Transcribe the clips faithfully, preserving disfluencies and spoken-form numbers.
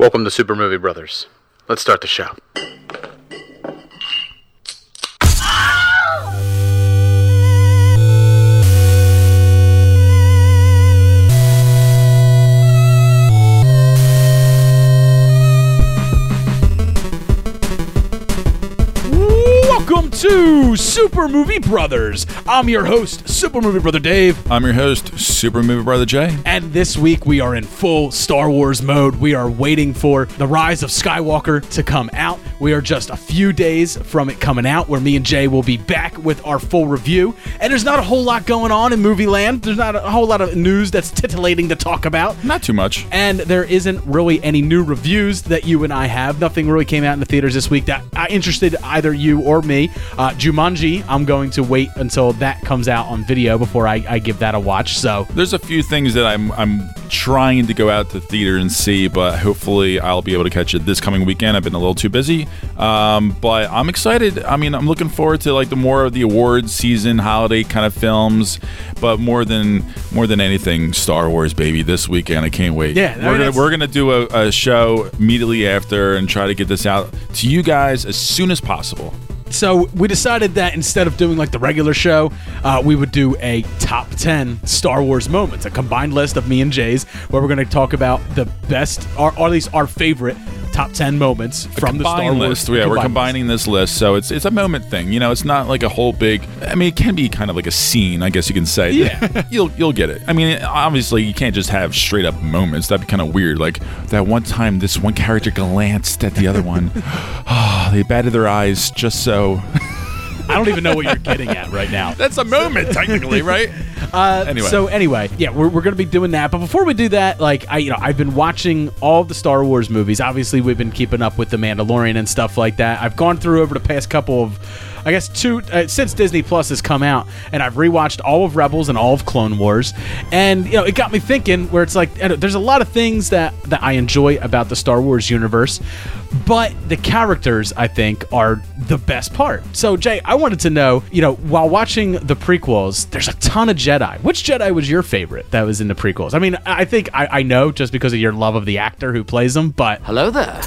Welcome to Super Movie Brothers. Let's start the show. Welcome to Super Movie Brothers. I'm your host, Super Movie Brother Dave. I'm your host, Super Movie Brother Jay. And this week we are in full Star Wars mode. We are waiting for The Rise of Skywalker to come out. We are just a few days from it coming out, where me and Jay will be back with our full review. And there's not a whole lot going on in movie land. There's not a whole lot of news that's titillating to talk about. Not too much. And there isn't really any new reviews that you and I have. Nothing really came out in the theaters this week that uh, interested either you or me. Uh, Jumanji, I'm going to wait until that comes out on video before I, I give that a watch. So there's a few things that I'm I'm trying to go out to the theater and see, but hopefully I'll be able to catch it this coming weekend. I've been a little too busy, um, but I'm excited. I mean, I'm looking forward to like the more of the awards season, holiday kind of films, but more than more than anything, Star Wars, baby, this weekend. I can't wait. Yeah, I we're mean, gonna we're gonna do a, a show immediately after and try to get this out to you guys as soon as possible. So we decided that instead of doing like the regular show, uh, we would do a top ten Star Wars moments, a combined list of me and Jay's, where we're going to talk about the best, or, or at least our favorite top ten moments from the Star Wars list. Yeah, we're combining this list, so it's it's a moment thing. You know, it's not like a whole big. I mean, it can be kind of like a scene, I guess you can say. Yeah, you'll you'll get it. I mean, obviously, you can't just have straight up moments. That'd be kind of weird. Like that one time, this one character glanced at the other one. Oh, they batted their eyes just so. I don't even know what you're getting at right now. That's a moment, technically, right? Uh, anyway. So anyway, yeah, we're, we're going to be doing that. But before we do that, like I, you know, I've been watching all of the Star Wars movies. Obviously, we've been keeping up with The Mandalorian and stuff like that. I've gone through over the past couple of, I guess, two uh, since Disney Plus has come out, and I've rewatched all of Rebels and all of Clone Wars, and you know, it got me thinking. Where it's like, there's a lot of things that that I enjoy about the Star Wars universe, but the characters, I think, are the best part. So, Jay, I wanted to know, you know, while watching the prequels, there's a ton of Jedi. Which Jedi was your favorite that was in the prequels? I mean, I think I, I know just because of your love of the actor who plays them, but... Hello there.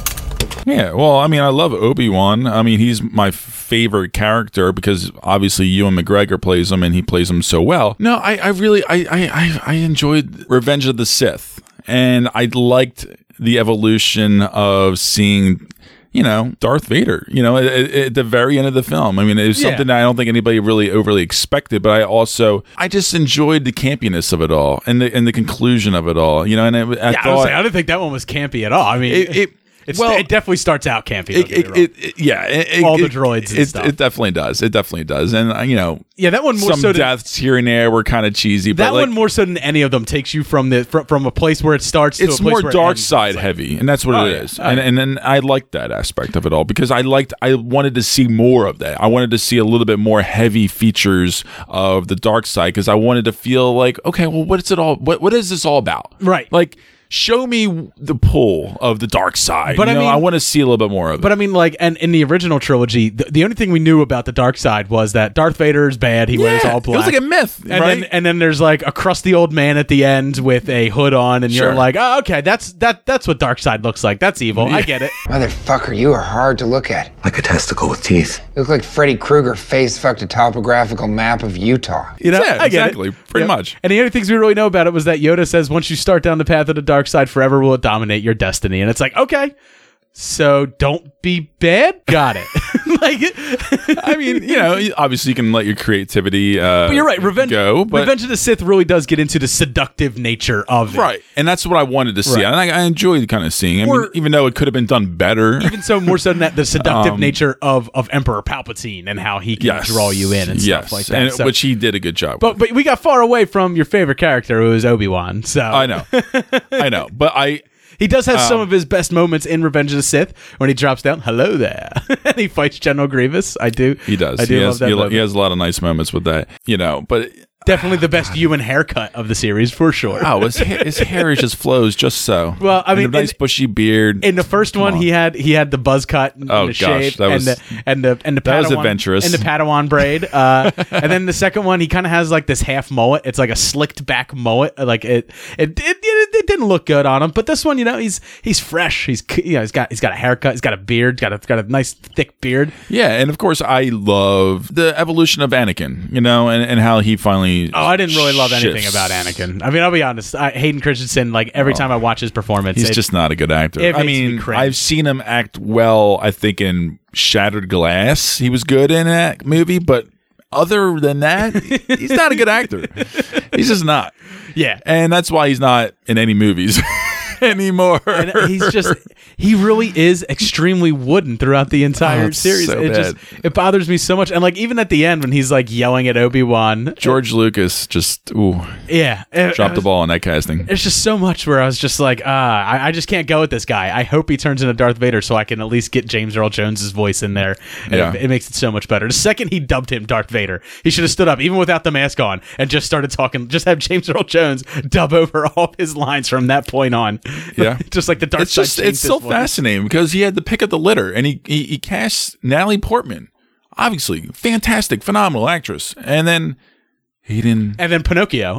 Yeah, well, I mean, I love Obi-Wan. I mean, he's my favorite character because obviously Ewan McGregor plays him and he plays him so well. No, I, I really, I, I, I enjoyed Revenge of the Sith, and I liked the evolution of seeing, you know, Darth Vader, you know, at, at the very end of the film. I mean, it was Yeah. something that I don't think anybody really overly expected, but I also, I just enjoyed the campiness of it all and the and the conclusion of it all, you know, and I, I yeah, thought... I, was saying, I didn't think that one was campy at all. I mean... It, it, It's, well, it definitely starts out campy. It, it, it, it, yeah, it, all it, the droids and it, stuff. It definitely does. It definitely does. And, uh, you know, yeah, that one more some so than, deaths here and there were kind of cheesy. But that like, one more so than any of them takes you from the from, from a place where it starts to it's a place more where dark it ends. side It's like, heavy, and that's what Oh, it yeah. is. Oh, and, yeah. and and I liked that aspect of it all because I liked. I wanted to see more of that. I wanted to see a little bit more heavy features of the dark side because I wanted to feel like, okay, well, what is it all? What what is this all about? Right. Like, show me the pull of the dark side. But you I know, mean- I want to see a little bit more of it. But I mean, like, and in the original trilogy, the, the only thing we knew about the dark side was that Darth Vader is bad. He wears all black. It was like a myth, and right? then and then there's like a crusty old man at the end with a hood on, and Sure. you're like, oh, okay, that's that that's what dark side looks like. That's evil. I get it. Motherfucker, you are hard to look at. Like a testicle with teeth. You look like Freddy Krueger face fucked a topographical map of Utah. You know, Yeah, I get exactly. it. Pretty Yeah. much. And the only things we really know about it was that Yoda says, once you start down the path of the dark side, forever will it dominate your destiny. And it's like, okay, so don't be bad. Got it. Like, I mean, you know, obviously you can let your creativity uh, but you're right. Revenge, go, but Revenge of the Sith really does get into the seductive nature of it. right, and that's what I wanted to see, Right. and I, I enjoyed kind of seeing. I Or- mean, even though it could have been done better. Even so, more so than that, the seductive Um, nature of, of Emperor Palpatine and how he can yes, draw you in and yes, stuff like that. and, So- which he did a good job. but with. but we got far away from your favorite character, who is Obi-Wan. So I know, I know, but I. He does have some Um, of his best moments in Revenge of the Sith when he drops down, hello there, and he fights General Grievous. I do. He does. I do he love has, that he, moment. he has a lot of nice moments with that, you know. But Definitely the best Ewan haircut of the series, for sure. Oh, his, ha- his hair is just flows just so. Well, I And mean, a nice in- bushy beard. In the first one, on. he had he had the buzz cut and Oh, the gosh, shave that was- and the and the and the that was Padawan- adventurous. and the Padawan braid. Uh, and then the second one, he kind of has like this half mullet. It's like a slicked back mullet. Like it it, it it it didn't look good on him. But this one, you know, he's he's fresh. He's you know he's got he's got a haircut. He's got a beard. Got a got a nice thick beard. Yeah, and of course, I love the evolution of Anakin, you know, and, and how he finally. Oh, I didn't really love anything shifts. about Anakin. I mean, I'll be honest. I, Hayden Christensen, like every time I watch his performance, He's it- just not a good actor. it I makes me mean, cringe. I've seen him act well, I think, in Shattered Glass. He was good in that movie, but other than that, he's not a good actor. He's just not. yeah. And that's why he's not in any movies anymore. And he's just he really is extremely wooden throughout the entire Oh, it's series. so it bad. just it bothers me so much. And like even at the end when he's like yelling at Obi-Wan, George Lucas just ooh, yeah, it, dropped it the was- ball on that casting. There's just so much where I was just like, ah, I, I just can't go with this guy. I hope he turns into Darth Vader so I can at least get James Earl Jones's voice in there. And Yeah. it, it makes it so much better. The second he dubbed him Darth Vader, he should have stood up even without the mask on and just started talking. Just have James Earl Jones dub over all of his lines from that point on. Yeah. just like the Darth It's just Side it's changed so his voice. fascinating because he had the pick of the litter and he, he he cast Natalie Portman, obviously fantastic, phenomenal actress, and then he didn't. And then Pinocchio.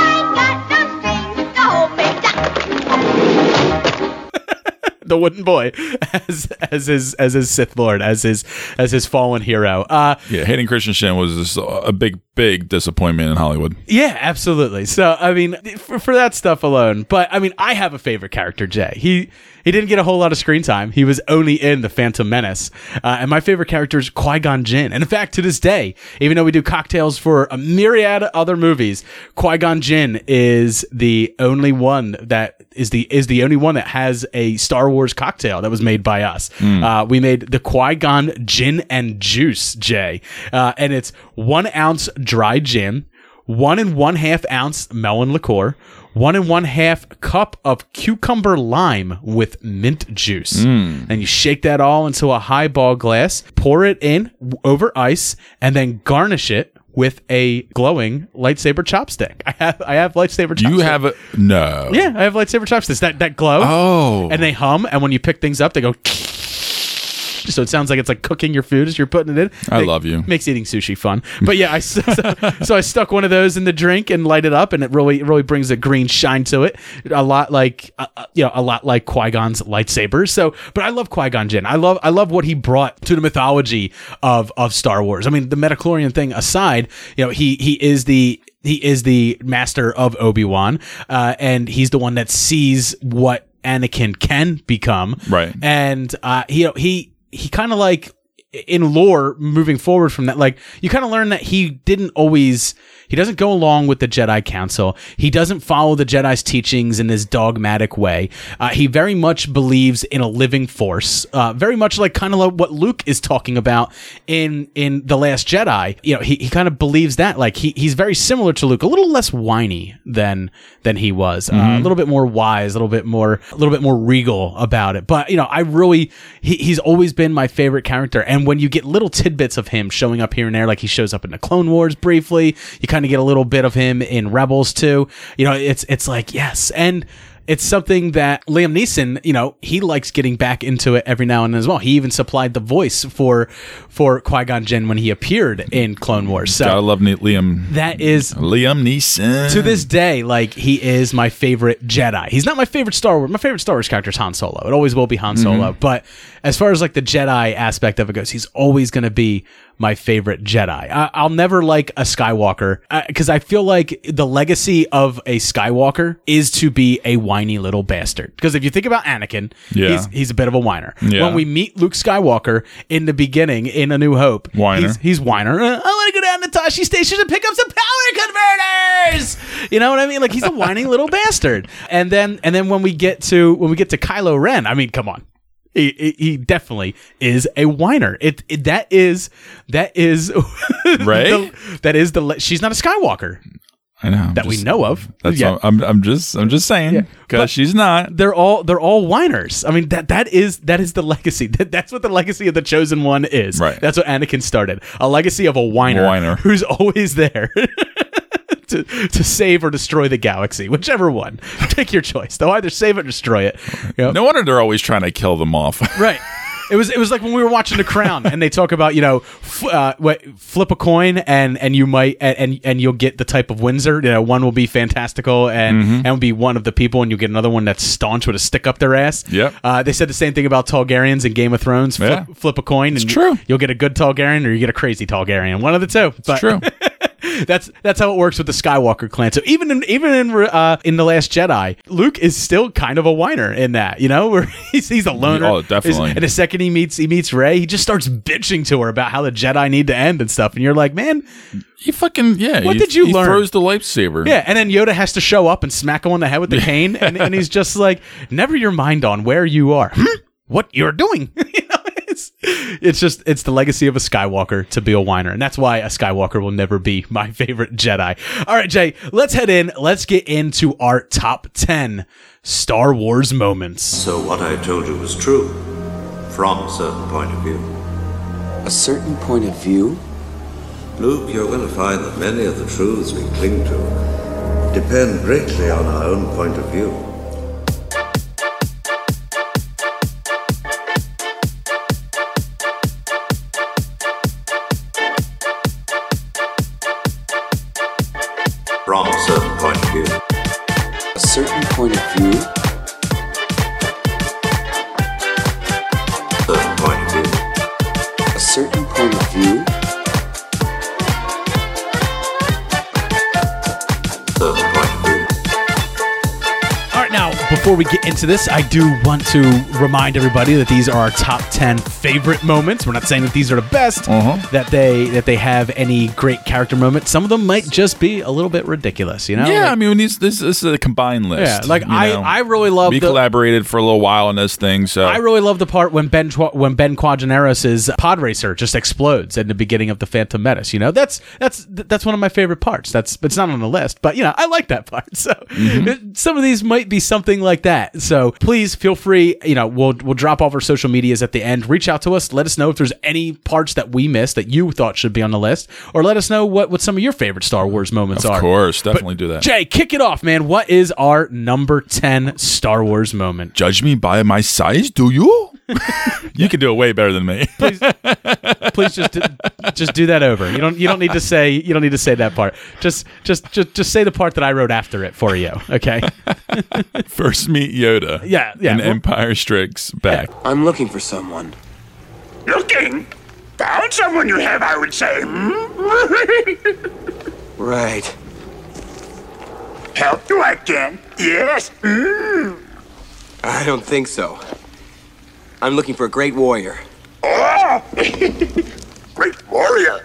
The wooden boy as as his as his Sith Lord, as his as his fallen hero. Uh Yeah, Hayden Christensen was just a big big disappointment in Hollywood. yeah, absolutely. So I mean for, for that stuff alone, but I mean I have a favorite character, Jay. He he didn't get a whole lot of screen time. He was only in The Phantom Menace. Uh, and my favorite character is Qui-Gon Jinn. And in fact, to this day, even though we do cocktails for a myriad of other movies, Qui-Gon Jinn is the only one that is the is the only one that has a Star Wars cocktail that was made by us. Uh, we made the Qui-Gon Gin and Juice, Jay. Uh, and it's one ounce dry gin, one and one half ounce melon liqueur, one and one half cup of cucumber lime with mint juice. And you shake that all into a highball glass, pour it in w- over ice, and then garnish it with a glowing lightsaber chopstick. I have I have lightsaber chopsticks. Do you have a no? Yeah, I have lightsaber chopsticks. That that glow. Oh, And they hum, and when you pick things up, they go. So it sounds like it's like cooking your food as you're putting it in. I It love you. Makes eating sushi fun. But yeah, I so, so I stuck one of those in the drink and light it up, and it really it really brings a green shine to it. A lot like uh, uh, you know, a lot like Qui-Gon's lightsabers. So, but I love Qui-Gon Jinn. I love I love what he brought to the mythology of of Star Wars. I mean, the midichlorian thing aside, you know, he he is the he is the master of Obi-Wan, uh, and he's the one that sees what Anakin can become. Right. And uh, you know, he he kind of like in lore moving forward from that, like you kind of learn that he didn't always he doesn't go along with the Jedi Council. He doesn't follow the Jedi's teachings in this dogmatic way. Uh, he very much believes in a living force, uh, very much like kind of like what Luke is talking about in in The Last Jedi. You know, he, he kind of believes that. Like he he's very similar to Luke, a little less whiny than than he was, uh, a little bit more wise, a little bit more a little bit more regal about it. But you know, I really he, he's always been my favorite character. And when you get little tidbits of him showing up here and there, like he shows up in the Clone Wars briefly, you kind of get a little bit of him in Rebels too. You know, it's it's like yes, and it's something that Liam Neeson, you know, he likes getting back into it every now and then as well. He even supplied the voice for for Qui-Gon Jinn when he appeared in Clone Wars. So Gotta love Ne- Liam. that is Liam Neeson. to this day, like he is my favorite Jedi. He's not my favorite Star Wars. My favorite Star Wars character is Han Solo. It always will be Han Solo. But as far as like the Jedi aspect of it goes, he's always going to be my favorite Jedi. I, I'll never like a Skywalker because I feel like the legacy of a Skywalker is to be a whiny little bastard. Because if you think about Anakin, Yeah. he's, he's a bit of a whiner. Yeah. When we meet Luke Skywalker in the beginning in A New Hope, Whiner. he's, he's whiner. Uh, I want to go down to Tashi Station and pick up some power converters. You know what I mean? Like he's a whining little bastard. And then and then when we get to when we get to Kylo Ren, I mean, come on. He, he he definitely is a whiner. It, it that is that is Rey? the- that is the le- she's not a Skywalker I know I'm that we just- know of. That's Yeah. all, I'm I'm just I'm just saying because But- she's not. They're all they're all whiners. I mean that that is that is the legacy. That, that's what the legacy of the Chosen One is. Right. That's what Anakin started. A legacy of a whiner, Whiner. who's always there. to, to save or destroy the galaxy, whichever one. Take your choice. They'll either save it or destroy it. You know? No wonder they're always trying to kill them off. Right. It was it was like when we were watching The Crown, and they talk about, you know, f- uh, what, flip a coin, and, and you might and and you'll get the type of Windsor. You know, one will be fantastical, and Mm-hmm. and will be one of the people, and you will get another one that's staunch with a stick up their ass. Yep. Uh, they said the same thing about Targaryens in Game of Thrones. Flip, Yeah. flip a coin, and It's true. you'll get a good Targaryen, or you get a crazy Targaryen. One of the two. But True. that's that's how it works with the Skywalker clan. So even in even in uh, in The Last Jedi, Luke is still kind of a whiner in that, you know, where he's he's a loner. Oh, definitely. And the second he meets he meets Rey, he just starts bitching to her about how the Jedi need to end and stuff. And you're like, man, He fucking yeah. What he, did you he learn? throws the lightsaber. yeah. And then Yoda has to show up and smack him on the head with the cane, and, and he's just like, never your mind on where you are, hmm? What you're doing. You know, it's it's just it's the legacy of a Skywalker to be a whiner, and that's why a Skywalker will never be my favorite Jedi. All right, Jay, let's head in. Let's get into our top ten Star Wars moments. So what I told you was true, from a certain point of view. A certain point of view? Luke, you're going to find that many of the truths we cling to depend greatly on our own point of view. From a certain point of view. A certain point of view? Certain point of view. A certain point of view? Certain point of view. All right, now, before we get into this, I do want to remind everybody that these are our top ten favorite moments. We're not saying that these are the best, Uh-huh. that they that they have any great character moments. Some of them might just be a little bit ridiculous, you know? Yeah, Like- I mean, these, this, this is a combined list. Yeah, like, you I- know. I really love We the- collaborated for a little while on this thing, so I really love the part when Ben Twa- when Ben Quadraneros' pod racer just explodes at the beginning of the Phantom Menace. You know, that's that's that's one of my favorite parts. That's it's not on the list, but you know, I like that part. So Mm-hmm. some of these might be something like that. So please feel free. You know, we'll we'll drop off our social medias at the end. Reach out to us. Let us know if there's any parts that we missed that you thought should be on the list, or let us know what what some of your favorite Star Wars moments of are. course, definitely do that. Jay, kick it off, man. What is our number ten Star Wars moment? Judge me by my size, do you? You can do it way better than me. Please just do, just do that over. You don't you don't need to say you don't need to say that part. Just just just just say the part that I wrote after it for you. Okay. First meet Yoda. Yeah, yeah. And Well- Empire Strikes Back. I'm looking for someone. Looking? Found someone you have, I would say. Hmm? Right. Help you, I can. Yes. Mm. I don't think so. I'm looking for a great warrior. Oh! Great warrior.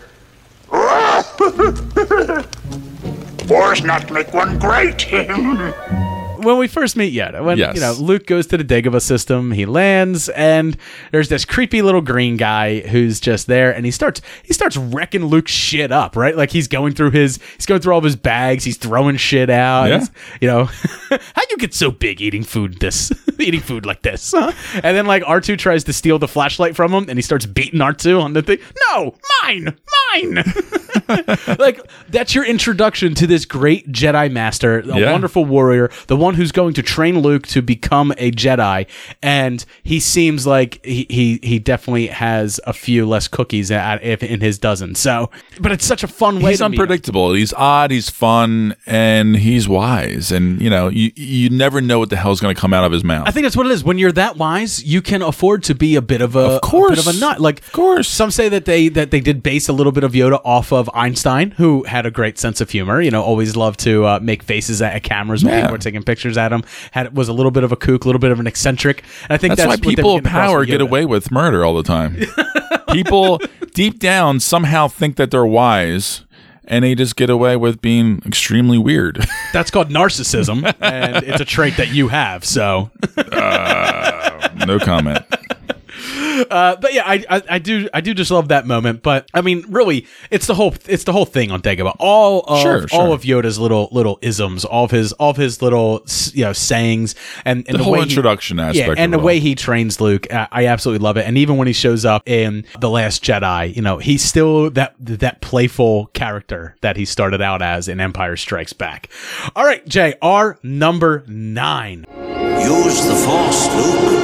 Oh! Wars not make one great. When we first meet Yoda, when Yes. you know Luke goes to the Dagobah system, he lands, and there's this creepy little green guy who's just there, and he starts he starts wrecking Luke's shit up, right? Like he's going through his he's going through all of his bags, he's throwing shit out. Yeah. He's- you know, how you get so big eating food this eating food like this? Huh? And then like R two tries to steal the flashlight from him, and he starts beating R two on the thing. No, mine, mine. Like that's your introduction to this great Jedi master, a Yeah. wonderful warrior, the one who's going to train Luke to become a Jedi, and he seems like he he, he definitely has a few less cookies at, if in his dozen. So, but it's such a fun way. He's to meet him. unpredictable. He's odd. He's fun, and he's wise. And you know, you you never know what the hell's going to come out of his mouth. I think that's what it is. When you're that wise, you can afford to be a bit of a, Of course. a bit of a nut. Like, Of course. some say that they that they did base a little bit of Yoda off of Einstein, who had a great sense of humor. You know, always loved to uh, make faces at, at cameras when Yeah. people were taking pictures at him. Had was a little bit of a kook, a little bit of an eccentric. And I think That's, that's, why what they people were of getting across power with get Yoda. away with murder all the time. People deep down somehow think that they're wise, and they just get away with being extremely weird. That's called narcissism, and it's a trait that you have. So. No comment. Uh, but yeah, I, I I do I do just love that moment. But I mean, really, it's the whole it's the whole thing on Dagobah. All of Sure, sure. all of Yoda's little little isms, all of his all of his little you know sayings, and, and The the, whole way introduction he, aspect yeah, and of the it way all. he trains Luke, I, I absolutely love it. And even when he shows up in The Last Jedi, you know, he's still that that playful character that he started out as in Empire Strikes Back. All right, Jay, our number nine. Use the Force, Luke.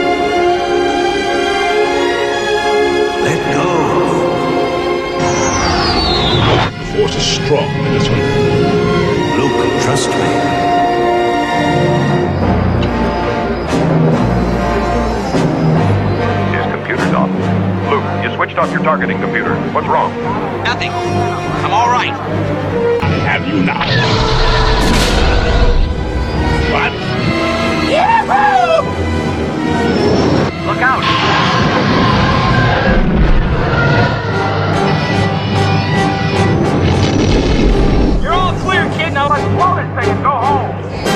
Let go. The Force is strong in this one. Luke, trust me. His computer's off. Luke, you switched off your targeting computer. What's wrong? Nothing. I'm all right. I have you now. What? Look out! You're all clear, kid. Now let's blow this thing and go home.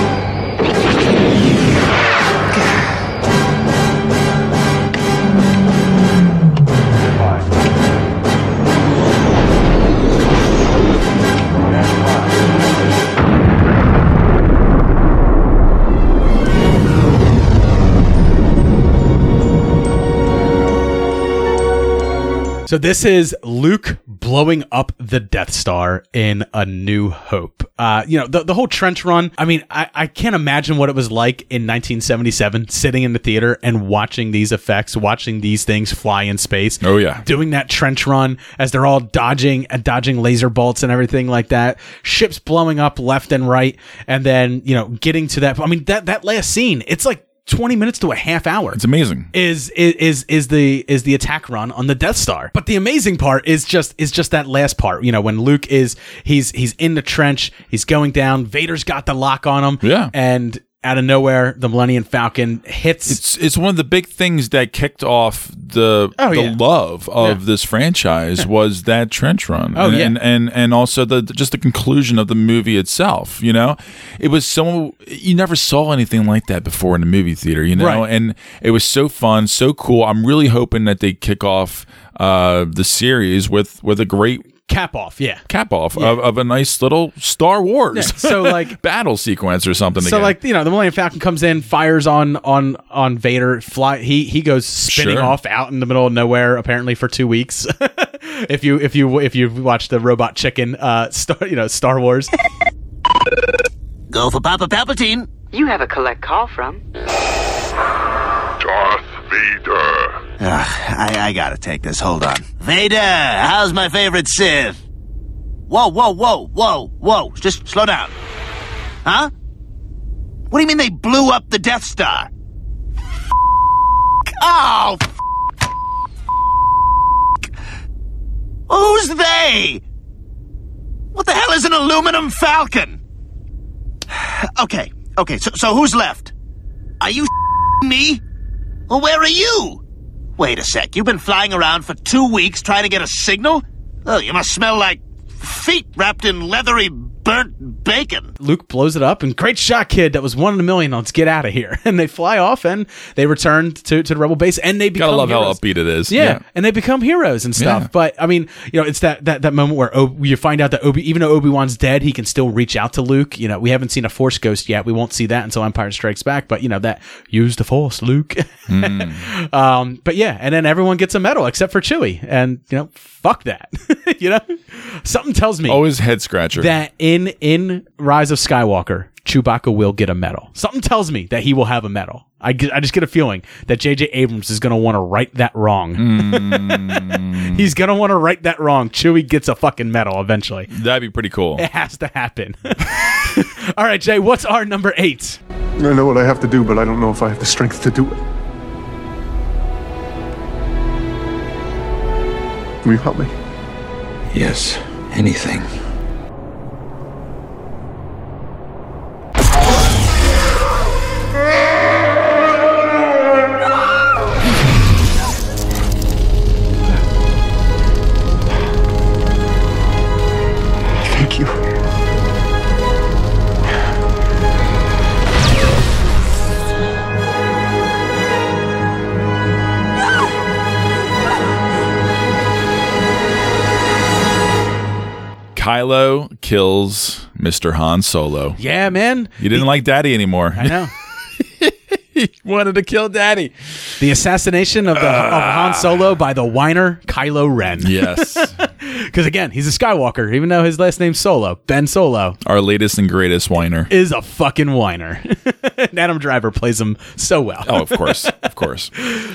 So this is Luke blowing up the Death Star in A New Hope. Uh, you know, the, the whole trench run, I mean, I, I can't imagine what it was like in nineteen seventy-seven, sitting in the theater and watching these effects, watching these things fly in space. Oh, yeah. Doing that trench run as they're all dodging and dodging laser bolts and everything like that. Ships blowing up left and right. And then, you know, getting to that. I mean, that, that last scene, it's like twenty minutes to a half hour. It's amazing. Is is is the is the attack run on the Death Star. But the amazing part is just is just that last part. You know, when Luke is he's he's in the trench, he's going down, Vader's got the lock on him. Yeah. And out of nowhere, the Millennium Falcon hits. It's it's one of the big things that kicked off the Oh, the yeah. love of Yeah. this franchise was that trench run. Oh, and, yeah. and and and also the just the conclusion of the movie itself. You know, it was so you never saw anything like that before in the movie theater. You know, Right. and it was so fun, so cool. I'm really hoping that they kick off uh, the series with with a great cap off, yeah. cap off of, of a nice little Star Wars Yeah, so, like- battle sequence or something. So again. like, you know, the Millennium Falcon comes in, fires on on on Vader, fly he he goes spinning Sure. off out in the middle of nowhere apparently for two weeks. if you if you if you watch the Robot Chicken uh Star, you know, Star Wars. Go for Papa Palpatine. You have a collect call from. Darth Vader. Ugh, I, I gotta take this. Hold on. Vader, how's my favorite Sith? Whoa, whoa, whoa, whoa, whoa. Just slow down. Huh? What do you mean they blew up the Death Star? Oh, who's they? What the hell is an aluminum falcon? Okay, okay, so, so who's left? Are you me? Well, where are you? Wait a sec, you've been flying around for two weeks trying to get a signal? Oh, you must smell like feet wrapped in leathery burnt bacon. Luke blows it up and great shot, kid. That was one in a million. Let's get out of here. And they fly off and they return to, to the Rebel base and they become gotta love heroes. how upbeat it is. Yeah, Yeah. and they become heroes and stuff. Yeah. But I mean, you know, it's that that, that moment where o- you find out that Obi, even though Obi-Wan's dead, he can still reach out to Luke. You know, we haven't seen a Force ghost yet. We won't see that until Empire Strikes Back. But you know that use the Force, Luke. Mm. um, but yeah, and then everyone gets a medal except for Chewie, and you know, fuck that. you know, something tells me Always head scratcher. that in in Rise of Skywalker, Chewbacca will get a medal. Something tells me that he will have a medal. I, get, I just get a feeling that J J Abrams is going to want to right that wrong. Mm. He's going to want to right that wrong. Chewie gets a fucking medal eventually. That'd be pretty cool. It has to happen. All right, Jay, what's our number eight? I know what I have to do, but I don't know if I have the strength to do it. Will you help me? Yes, anything. Thank you. Kylo kills Mister Han Solo. Yeah, man. He didn't like Daddy anymore. I know. He wanted to kill Daddy. The assassination of the uh, of Han Solo by the whiner Kylo Ren. Yes. Because again, he's a Skywalker, even though his last name's Solo. Ben Solo. Our latest and greatest whiner. Is a fucking whiner. And Adam Driver plays him so well. Oh, of course. Of course.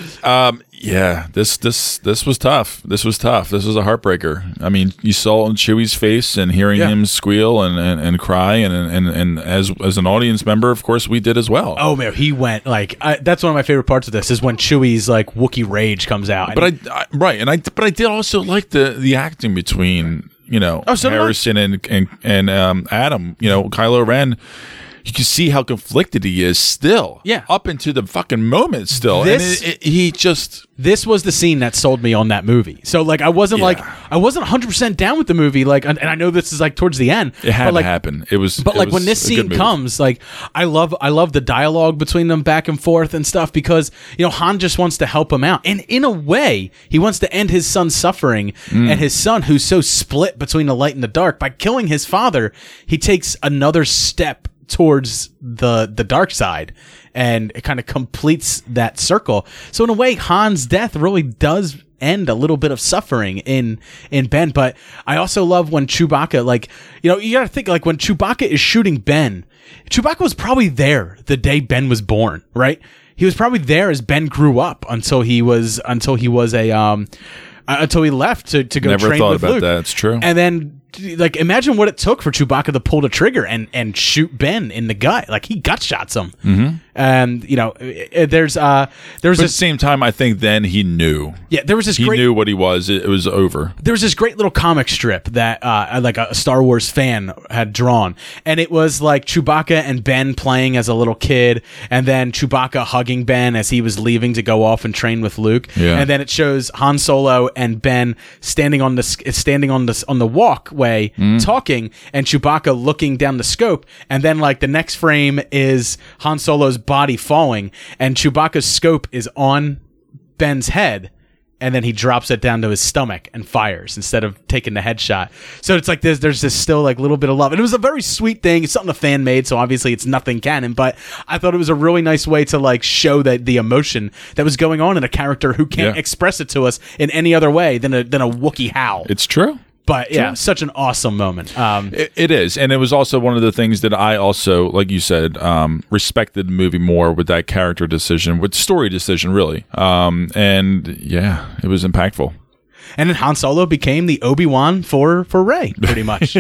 Um, yeah, this this this was tough. This was tough. This was a heartbreaker. I mean, you saw on Chewie's face and hearing yeah. him squeal and, and, and cry, and, and and as as an audience member, of course, we did as well. Oh man, he went like I, that's one of my favorite parts of this is when Chewie's like Wookiee rage comes out. But I, I right, and I but I did also like the the acting between you know oh, so Harrison and and and um, Adam. You know, Kylo Ren. You can see how conflicted he is still. Yeah. Up into the fucking moment still. This, and it, it, he just... This was the scene that sold me on that movie. So, like, I wasn't, yeah. like... I wasn't one hundred percent down with the movie. Like, and, and I know this is, like, towards the end. It had but, like, to happen. It was... But, it like, was when this scene comes, like, I love I love the dialogue between them back and forth and stuff because, you know, Han just wants to help him out. And in a way, he wants to end his son's suffering. Mm. And his son, who's so split between the light and the dark, by killing his father, he takes another step towards the the dark side, and it kind of completes that circle. So in a way, Han's death really does end a little bit of suffering in in Ben. But I also love when Chewbacca, like, you know, you gotta think, like, when Chewbacca is shooting Ben, Chewbacca was probably there the day Ben was born, right? He was probably there as Ben grew up until he was until he was a um uh, until he left to to go Never train thought with about Luke. that. It's true. And then, like, imagine what it took for Chewbacca to pull the trigger and, and shoot Ben in the gut. Like, he gut shots him. Mm-hmm. And, you know, there's uh, there's but this, at the same time, I think then he knew. Yeah, there was this he great... He knew what he was. It, it was over. There was this great little comic strip that, uh, like, a Star Wars fan had drawn. And it was, like, Chewbacca and Ben playing as a little kid, and then Chewbacca hugging Ben as he was leaving to go off and train with Luke. Yeah. And then it shows Han Solo and Ben standing on the standing on the on the walkway, mm. talking, and Chewbacca looking down the scope. And then, like, the next frame is Han Solo's body falling, and Chewbacca's scope is on Ben's head, and then he drops it down to his stomach and fires instead of taking the headshot. So it's like there's there's this still, like, little bit of love. And it was a very sweet thing. It's something a fan made, so obviously it's nothing canon, but I thought it was a really nice way to, like, show that the emotion that was going on in a character who can't yeah. express it to us in any other way than a than a Wookiee howl. It's true. But yeah, such an awesome moment. Um, it, it is, and it was also one of the things that I also, like you said, um, respected the movie more with that character decision, with story decision, really. Um, and yeah, it was impactful. And then Han Solo became the Obi-Wan for for Rey, pretty much.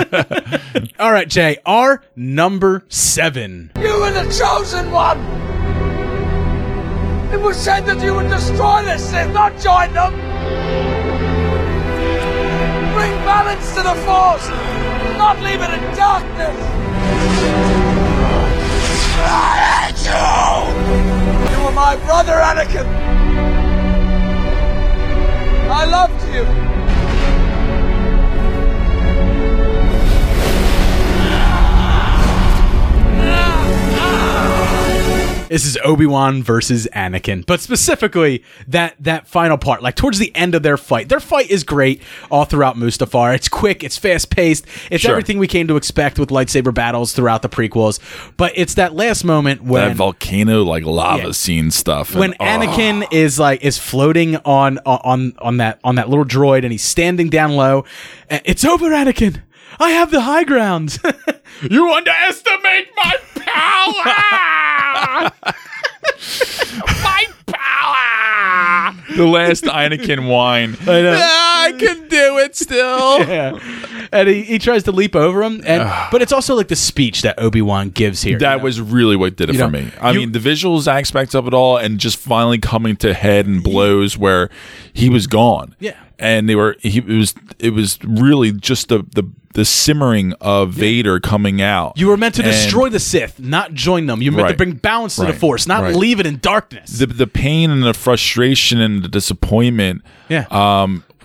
All right, Jay, our number seven. You were the chosen one. It was said that you would destroy the Sith, not join them. Bring balance to the Force, not leave it in darkness. I hate you! You were my brother, Anakin. I loved you. This is Obi-Wan versus Anakin, but specifically that that final part, like towards the end of their fight. Their fight is great all throughout Mustafar. It's quick, it's fast-paced, it's sure. everything we came to expect with lightsaber battles throughout the prequels. But it's that last moment when that volcano, like, lava yeah, scene stuff. When and, Anakin oh. is like is floating on on on that on that little droid, and he's standing down low. It's over, Anakin. I have the high ground. You underestimate my power. My power. The last Anakin whine. I know. Yeah, I can do it still. Yeah. And he, he tries to leap over him. And but it's also like the speech that Obi-Wan gives here. That you know? was really what did it you for know, me. I you, mean, the visuals aspects of it all, and just finally coming to head and blows where he was gone. Yeah. And they were he it was it was really just the the the simmering of Vader coming out. You were meant to and, destroy the Sith, not join them. You were meant right, to bring balance to right, the Force, not right. leave it in darkness. The the pain and the frustration and the disappointment yeah. um,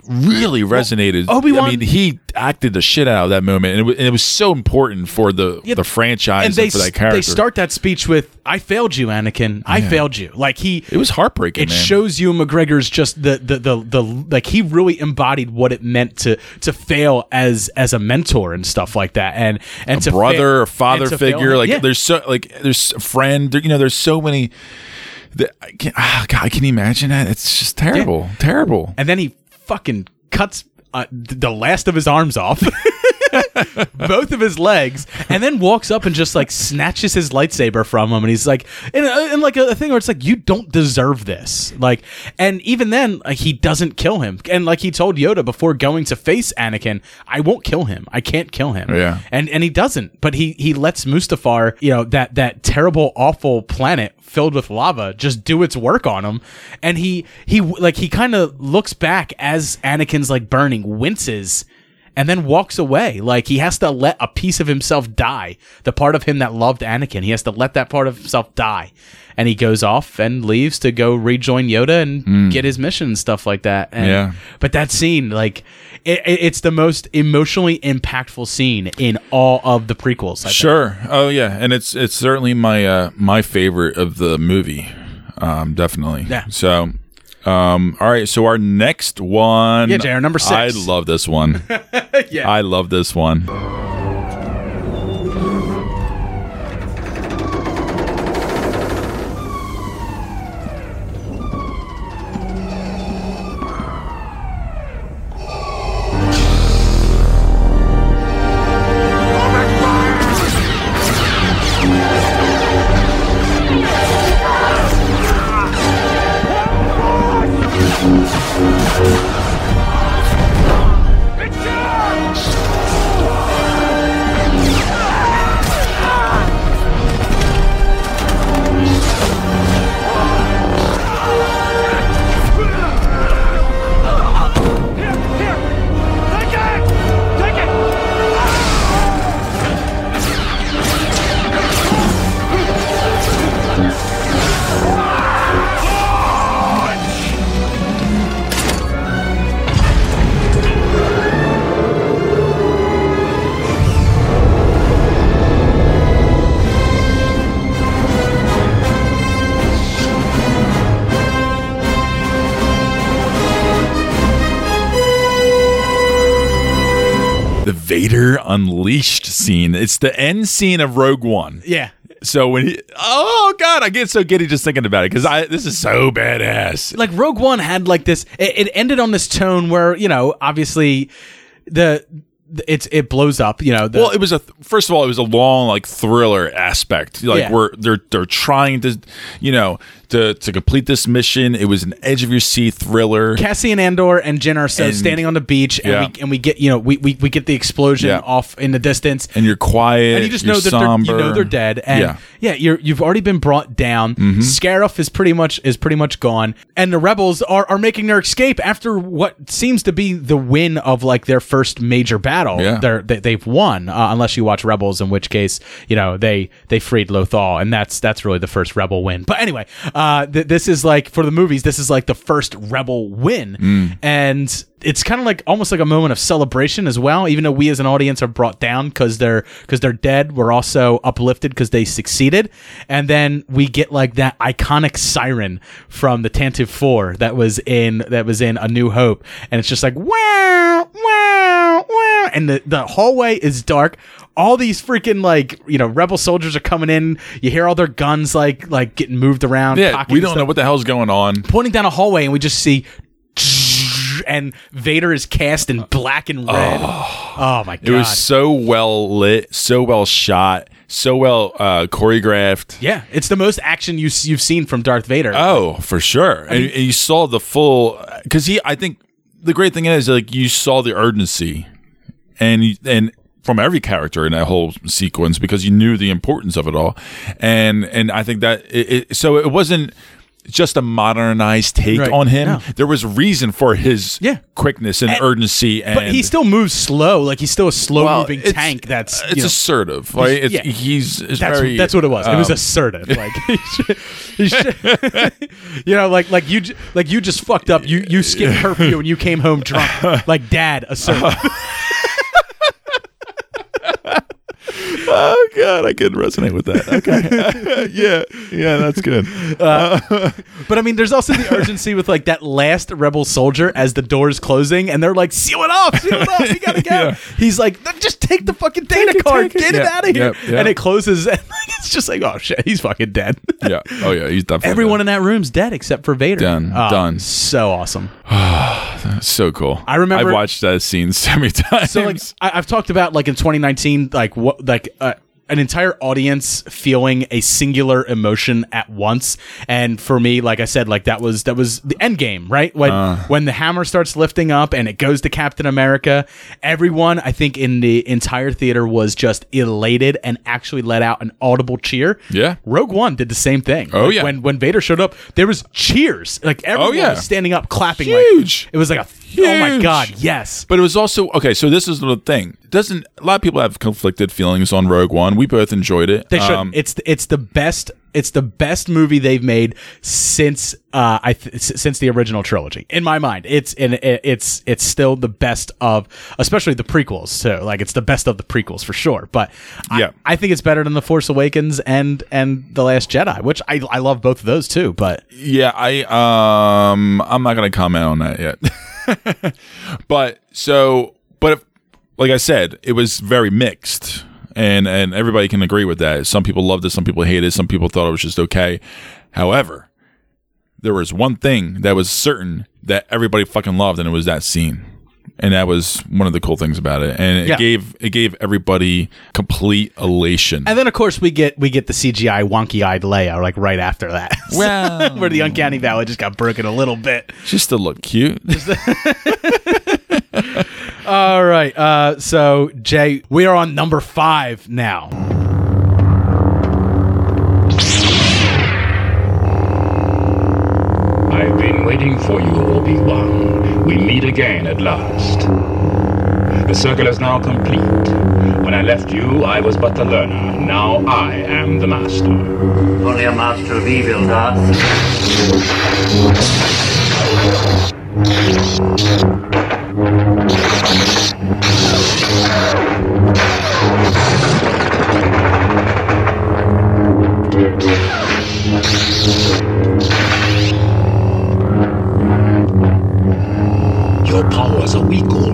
really resonated. Well, Obi-Wan, I mean, he acted the shit out of that moment, and it was, and it was so important for the yeah, the franchise and, they, and for that character. They start that speech with, "I failed you, Anakin. I yeah. failed you." Like he, it was heartbreaking. It man. shows Ewan McGregor's just the, the the the like he really embodied what it meant to to fail as as a mentor and stuff like that, and and a to brother, fa- or father figure. Fail. Like yeah. there's so like there's a friend. You know, there's so many. That I can, oh God, can you imagine that? It's just terrible, yeah. terrible. And then he fucking cuts uh, the last of his arms off. Both of his legs, and then walks up and just like snatches his lightsaber from him, and he's like, in, a, in like a, a thing where it's like, you don't deserve this, like, and even then, like, he doesn't kill him, and like he told Yoda before going to face Anakin, I won't kill him, I can't kill him, yeah, and and he doesn't, but he he lets Mustafar, you know, that that terrible, awful planet filled with lava, just do its work on him, and he he like he kind of looks back as Anakin's like burning, winces. And then walks away. Like, he has to let a piece of himself die. The part of him that loved Anakin. He has to let that part of himself die. And he goes off and leaves to go rejoin Yoda and mm. get his mission and stuff like that. And, yeah. But that scene, like, it, it's the most emotionally impactful scene in all of the prequels. I sure. think. Oh, yeah. And it's it's certainly my uh, my favorite of the movie. Um, definitely. Yeah. So... Um, all right, so our next one. Yeah, J R, number six. I love this one. yeah. I love this one. Vader Unleashed scene. It's the end scene of Rogue One. Yeah. So when he, oh God, I get so giddy just thinking about it because I this is so badass. Like Rogue One had like this. It, it ended on this tone where, you know, obviously the it's it blows up. You know. The, well, it was a first of all, it was a long like thriller aspect. Like yeah. we're they're they're trying to, you know, to to complete this mission. It was an edge of your seat thriller. Cassian Andor and Jyn Erso And- standing on the beach, and yeah. we and we get you know we we, we get the explosion Yeah. off in the distance. And you're quiet. And you just you're know that somber. they're you know they're dead. And Yeah. yeah, you're you've already been brought down. Mhm. Scarif is pretty much is pretty much gone, and the rebels are, are making their escape after what seems to be the win of like their first major battle. Yeah. They're, they they've won, uh, unless you watch Rebels, in which case you know they they freed Lothal, and that's that's really the first rebel win. But anyway, uh, th- this is like for the movies, this is like the first rebel win, Mm. and it's kind of like almost like a moment of celebration as well. Even though we as an audience are brought down because they're because they're dead, we're also uplifted because they succeeded. And then we get like that iconic siren from the Tantive Four that was in that was in A New Hope, and it's just like wow, wow, wow, and the the hallway is dark. All these freaking like you know rebel soldiers are coming in. You hear all their guns like like getting moved around. Yeah, cocking we and don't know stuff. what the hell's going on. Pointing down a hallway, and we just see. And Vader is cast in black and red. Oh, oh my god! It was so well lit, so well shot, so well uh, choreographed. Yeah, it's the most action you you've seen from Darth Vader. Oh, for sure. I mean- and, and you saw the full because he. I think the great thing is like you saw the urgency, and you- and from every character in that whole sequence because you knew the importance of it all, and and I think that it, it so it wasn't. just a modernized take Right. on him. No. There was reason for his Yeah. quickness and, And- urgency. And but he still moves slow. Like he's still a slow Well, moving it's- tank. That's it's you know, assertive. Like it's, yeah. he's it's that's very. that's what it was. It was um, assertive. Like he should, he should, you know, like like you j- like you just fucked up. You you skipped curfew and you came home drunk. Like dad, assertive. Oh God, I could resonate with that. Okay, yeah, yeah, that's good. Uh, but I mean, there's also the urgency with like that last rebel soldier as the door's closing, and they're like, "Seal it off, seal it off, we gotta go." Yeah. He's like, "Just take the fucking data it, card, take it." get it Yeah, out of here." yep, yep. And it closes, and like, it's just like, "Oh shit, he's fucking dead." Yeah. Oh yeah, he's definitely Everyone in that room's dead except for Vader. Done, Oh, done. So awesome. That's so cool. I remember- I've watched that scene so many times. So like I, I've talked about like in twenty nineteen, like what like uh, an entire audience feeling a singular emotion at once, and for me, like I said, like that was that was the end game, right? When Uh. when the hammer starts lifting up and it goes to Captain America, everyone I think in the entire theater was just elated and actually let out an audible cheer. Yeah. Rogue One did the same thing. Oh, Like, yeah. when when Vader showed up, there was cheers. Like everyone yeah. was standing up, clapping. Huge. Like, it was like a oh my Huge. god, yes. But it was also okay. So this is the thing. Doesn't a lot of people have conflicted feelings on Rogue One? We both enjoyed it. They should. Um, it's it's the best. It's the best movie they've made since uh I th- s- since the original trilogy. In my mind, it's and it, it's it's still the best of, especially the prequels. So like it's the best of the prequels for sure. But Yeah. I, I think it's better than the Force Awakens and and the Last Jedi, which I I love both of those too. But Yeah, I um I'm not going to comment on that yet. But so but if, like I said, it was very mixed. And and everybody can agree with that. Some people loved it, some people hated it, some people thought it was just okay. However, there was one thing that was certain that everybody fucking loved, and it was that scene. And that was one of the cool things about it. And it Yeah. gave it gave everybody complete elation. and then of course we get we get the C G I wonky eyed Leia like right after that. Well, where the uncanny valley just got broken a little bit. she still looked cute. All right. Uh, so, Jay, we are on number five now. I've been waiting for you, Obi-Wan. We meet again at last. The circle is now complete. When I left you, I was but the learner. Now I am the master. Only a master of evil, Darth. Your powers are weak, old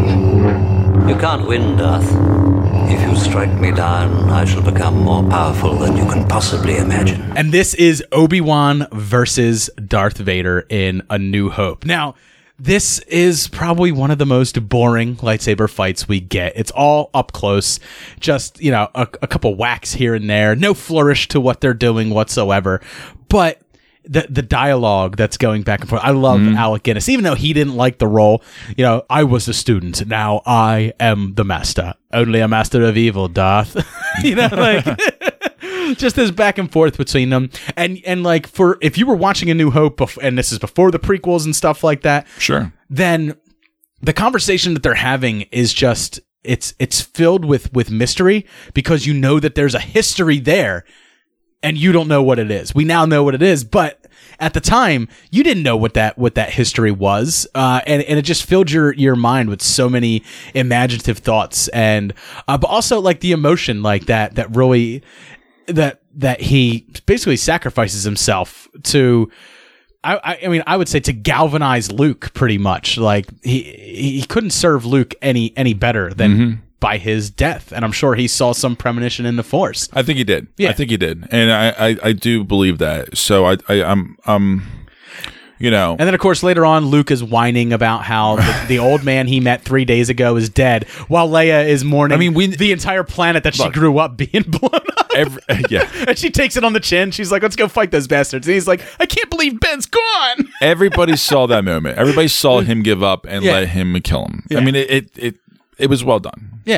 man. You can't win, Darth. If you strike me down, I shall become more powerful than you can possibly imagine. And this is Obi-Wan versus Darth Vader in A New Hope. Now, this is probably one of the most boring lightsaber fights we get. It's all up close, just, you know, a, a couple whacks here and there, no flourish to what they're doing whatsoever. But the the dialogue that's going back and forth, I love Mm-hmm. Alec Guinness, even though he didn't like the role. You know, I was a student, now I am the master. Only a master of evil, Darth. You know, like just this back and forth between them, and and like for if you were watching A New Hope, bef- and this is before the prequels and stuff like that, Sure. then the conversation that they're having is just it's it's filled with with mystery, because you know that there's a history there and you don't know what it is. We now know what it is, but at the time you didn't know what that what that history was, uh, and and it just filled your your mind with so many imaginative thoughts, and uh, but also like the emotion like that that really that that he basically sacrifices himself to. I, I mean, I would say to galvanize Luke pretty much. Like he he couldn't serve Luke any any better than Mm-hmm. by his death, and I'm sure he saw some premonition in the Force. I think he did. Yeah. I think he did, and I, I, I do believe that. So I, I I'm um, you know, And then, of course, later on, Luke is whining about how the, the old man he met three days ago is dead, while Leia is mourning I mean, we- the entire planet that she Look. grew up being blown up. every, yeah. And she takes it on the chin. She's like, let's go fight those bastards. And he's like, I can't believe Ben's gone. Everybody saw that moment. Everybody saw him give up and Yeah. let him kill him. Yeah. I mean, it, it it it was well done. Yeah.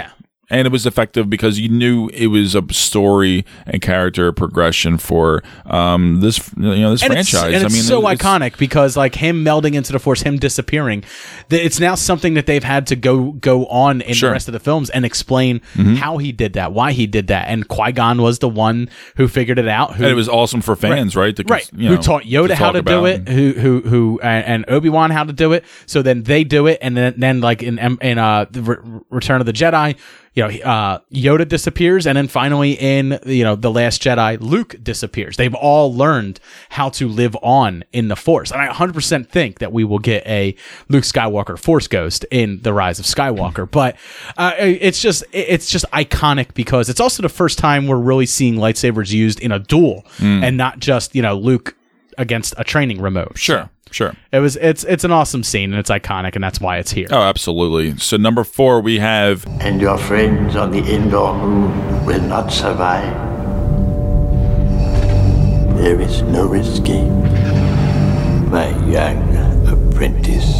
And it was effective because you knew it was a story and character progression for um, this, you know, this and franchise. It's, and I it's mean, so it's, iconic because like him melding into the Force, him disappearing, that it's now something that they've had to go go on in Sure. the rest of the films and explain Mhm. how he did that, why he did that. And Qui-Gon was the one who figured it out. Who, and it was awesome for fans, right? To, right. you know, who taught Yoda to how talk to do about. it, who who who and, and Obi-Wan how to do it. So then they do it, and then then like in in uh the Re- Return of the Jedi, you know, uh, Yoda disappears, and then finally in, you know, The Last Jedi, Luke disappears. They've all learned how to live on in the Force. And I one hundred percent think that we will get a Luke Skywalker Force Ghost in The Rise of Skywalker. But uh, it's just it's just iconic because it's also the first time we're really seeing lightsabers used in a duel Mm. and not just, you know, Luke against a training remote. Sure, sure. It was it's it's an awesome scene, and it's iconic, and that's why it's here. Oh, absolutely. So number four, we have... And your friends on the Endor moon will not survive. There is no escape, my young apprentice.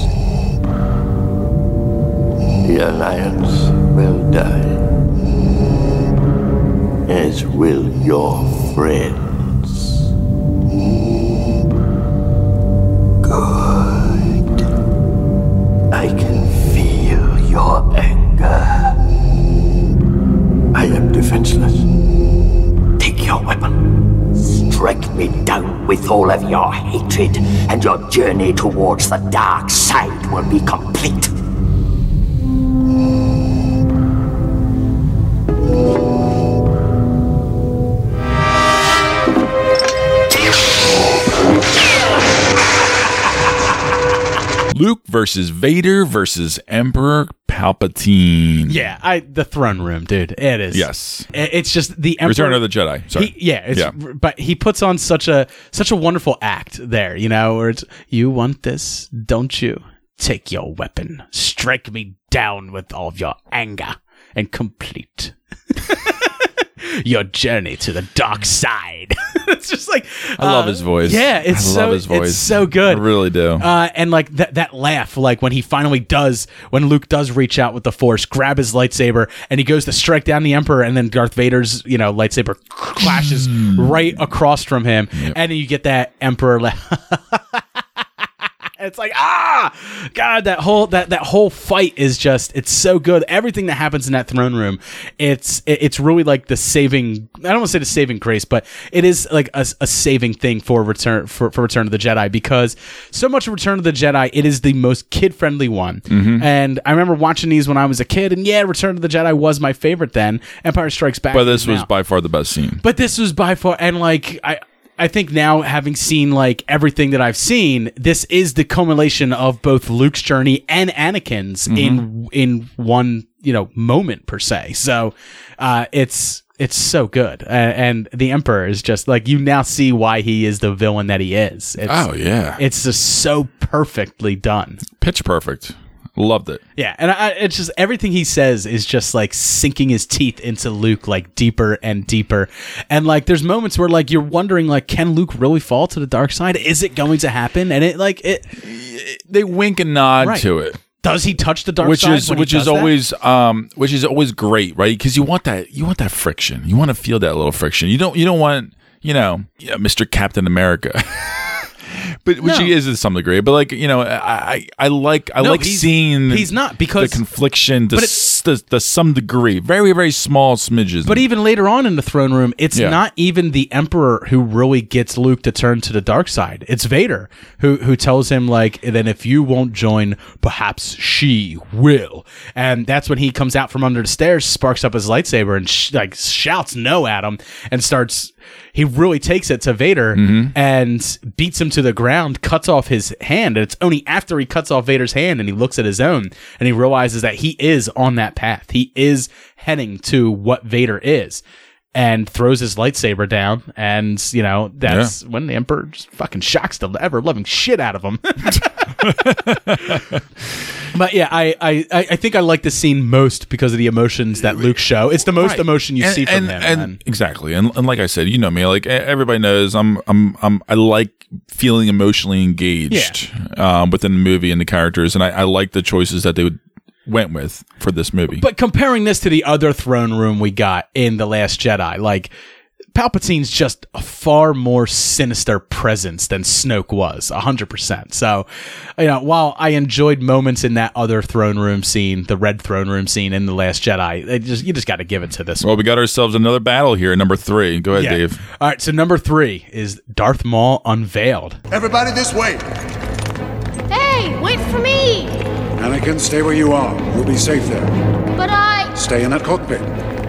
The Alliance will die, as will your friends. Good. I can feel your anger. I am defenseless. Take your weapon. Strike me down with all of your hatred, and your journey towards the dark side will be complete. Luke versus Vader versus Emperor Palpatine. Yeah, I the throne room, dude. It is. Yes. It- It's just the Emperor. Return of the Jedi. Sorry. He, yeah, it's, Yeah. but he puts on such a such a wonderful act there, you know, where it's, you want this, don't you? Take your weapon, strike me down with all of your anger, and complete your journey to the dark side. It's just like I love uh, his voice. Yeah, it's I so love his voice. it's so good. I really do. Uh, and like that that laugh, like when he finally does, when Luke does reach out with the Force, grab his lightsaber, and he goes to strike down the Emperor, and then Darth Vader's, you know, lightsaber clashes right across from him, Yep. and then you get that Emperor laugh. It's like, ah, God, that whole that that whole fight is just, it's so good. Everything that happens in that throne room, it's it, it's really like the saving. I don't want to say the saving grace, but it is like a, a saving thing for return for, for Return of the Jedi, because so much of Return of the Jedi, it is the most kid friendly one. Mhm. And I remember watching these when I was a kid, and yeah, Return of the Jedi was my favorite then. Empire Strikes Back, But this is was now. by far the best scene. But this was by far, and like I, I think now, having seen like everything that I've seen, this is the culmination of both Luke's journey and Anakin's Mhm. in in one, you know, moment per se. So uh, it's it's so good, uh, and the Emperor is just like, you now see why he is the villain that he is. It's, Oh, yeah. it's just so perfectly done. Pitch perfect. Loved it. Yeah, and I, it's just everything he says is just like sinking his teeth into Luke like deeper and deeper, and like there's moments where like you're wondering like, can Luke really fall to the dark side? Is it going to happen? And it like it, they wink and nod Right. to it. Does he touch the dark which side? is when he which is does that? always um which is always great, right? Because you want that you want that friction. You want to feel that little friction. You don't you don't want, you know, yeah, Mister Captain America. But which No. he is to some degree, but like, you know, I I, I like I No, like he's- seeing he's not, because- the confliction to, but s- to, to some degree, very very small smidges. But even later on in the throne room, it's Yeah. not even the Emperor who really gets Luke to turn to the dark side. It's Vader who who tells him like, then if you won't join, perhaps she will. And that's when he comes out from under the stairs, sparks up his lightsaber, and sh- like shouts no at him, and starts. He really takes it to Vader Mhm. and beats him to the ground, cuts off his hand. And it's only after he cuts off Vader's hand and he looks at his own and he realizes that he is on that path. He is heading to what Vader is, and throws his lightsaber down. And, you know, that's when the Emperor just fucking shocks the ever loving shit out of him. But yeah, I, I, I think I like the scene most because of the emotions that Luke show. It's the most Right. emotion you And- see from and, him. and and- exactly, and, and like I said, you know me, like e- everybody knows, I'm, I'm, I'm, I like feeling emotionally engaged um, within the movie and the characters, and I, I like the choices that they would went with for this movie. But comparing this to the other throne room we got in The Last Jedi, like, Palpatine's just a far more sinister presence than Snoke was, one hundred percent. So, you know, while I enjoyed moments in that other throne room scene, the red throne room scene in The Last Jedi, it just you just got to give it to this well, one. we got ourselves another battle here, number three. Go ahead, Yeah. Dave. All right, so number three is Darth Maul Unveiled. Everybody this way. Hey, wait for me! Anakin, stay where you are. You'll be safe there. But I... Stay in that cockpit.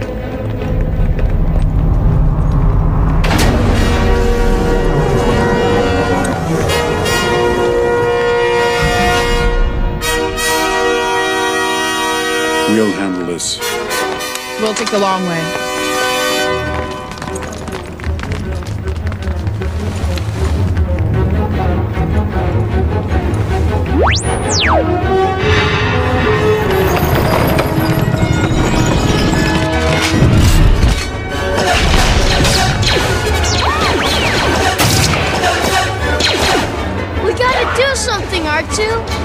We'll handle this. We'll take the long way. We gotta do something, R two.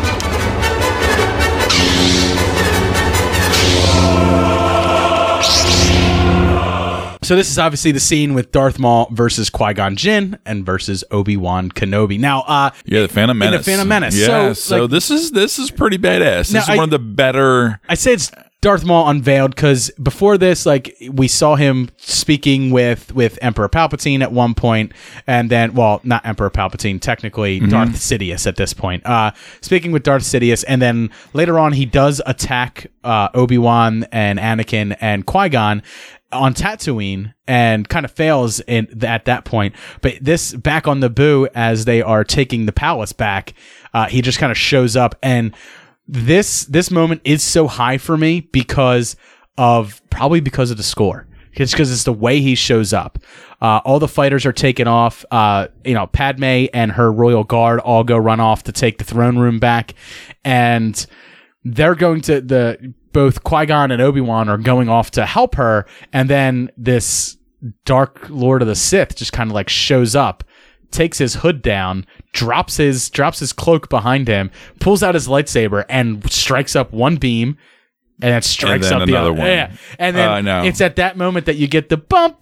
So this is obviously the scene with Darth Maul versus Qui-Gon Jinn and versus Obi-Wan Kenobi. Now, uh, Yeah, the Phantom in Menace. the Phantom Menace. Yeah, So, so, like- this is this is pretty badass. This Now, is I- one of the better. I say it's Darth Maul Unveiled because before this, like, we saw him speaking with with Emperor Palpatine at one point, and then, well, not Emperor Palpatine, technically Mhm. Darth Sidious at this point. Uh, speaking with Darth Sidious, and then later on, he does attack uh, Obi-Wan and Anakin and Qui-Gon on Tatooine and kind of fails in at that point. But this back on Naboo, as they are taking the palace back, uh, he just kind of shows up, and this this moment is so high for me because of probably because of the score. It's because it's the way he shows up. Uh, all the fighters are taken off. Uh, you know, Padme and her royal guard all go run off to take the throne room back, and they're going to the both Qui-Gon and Obi-Wan are going off to help her, and then this Dark Lord of the Sith just kind of like shows up, takes his hood down, drops his drops his cloak behind him, pulls out his lightsaber, and strikes up one beam, and then strikes then up the another other one. Yeah, and then Uh, I know. it's at that moment that you get the bum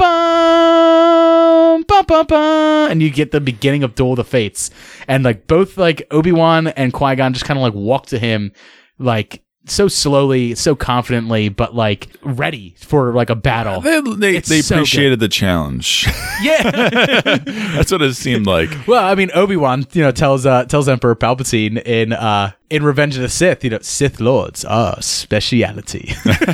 bum bum bum bum, and you get the beginning of Duel of the Fates, and like both like Obi-Wan and Qui-Gon just kind of like walk to him, like, so slowly, so confidently, but like ready for like a battle. They they, It's they so appreciated the challenge. Yeah, That's what it seemed like. well, I mean, Obi-Wan, you know, tells uh, tells Emperor Palpatine in uh, in Revenge of the Sith, you know, Sith Lords are speciality,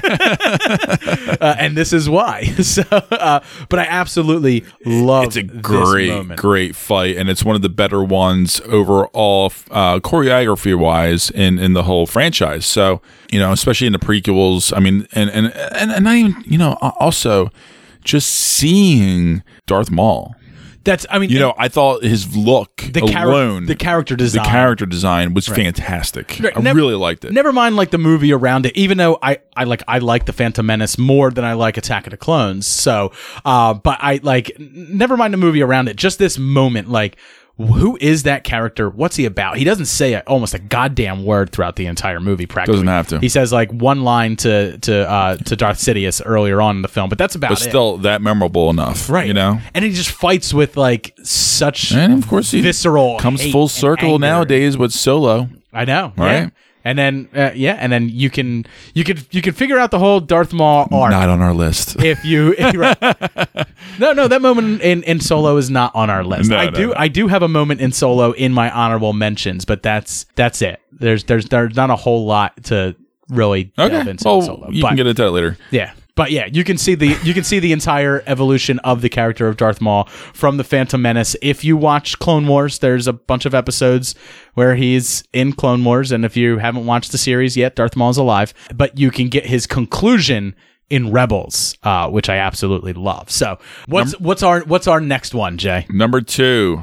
uh, and this is why. So, uh, but I absolutely love. It's a this great, moment. great fight, and it's one of the better ones overall, uh, choreography wise, in in the whole franchise. So, you know, especially in the prequels. I mean, and and and, and not even, you know, also just seeing Darth Maul. That's, I mean, you know, I thought his look the char- alone, the character design, the character design was Right. fantastic. Right, I never- really liked it. Never mind, like the movie around it. Even though I, I like, I like the Phantom Menace more than I like Attack of the Clones. So, uh, but I like, n- never mind the movie around it. Just this moment, like, who is that character? What's he about? He doesn't say a, almost a goddamn word throughout the entire movie. Practically Doesn't have to. He says like one line to to uh, to Darth Sidious earlier on in the film, but that's about But it. still, that memorable enough, Right. You know, and he just fights with like such and of course he visceral comes hate full and circle anger. nowadays with Solo. I know, Right? yeah. And then, uh, yeah, and then you can you can you can figure out the whole Darth Maul arc. Not on our list. If you, if you're right. no, no, that moment in, in Solo is not on our list. No, I no, do, no. I do have a moment in Solo in my honorable mentions, but that's that's it. There's there's there's not a whole lot to really delve Okay, into well, in Solo. you but, can get into that later. Yeah. But yeah, you can see the you can see the entire evolution of the character of Darth Maul from the Phantom Menace. If you watch Clone Wars, there's a bunch of episodes where he's in Clone Wars, and if you haven't watched the series yet, Darth Maul's alive. But you can get his conclusion in Rebels, uh, which I absolutely love. So what's Number- what's our what's our next one, Jay? Number two.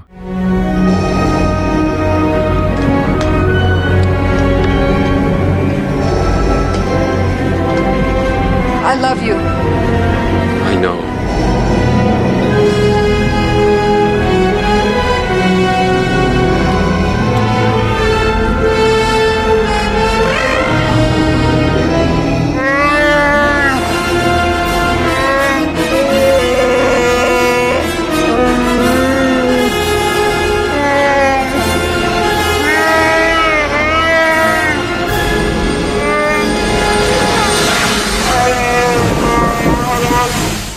I love you. I know.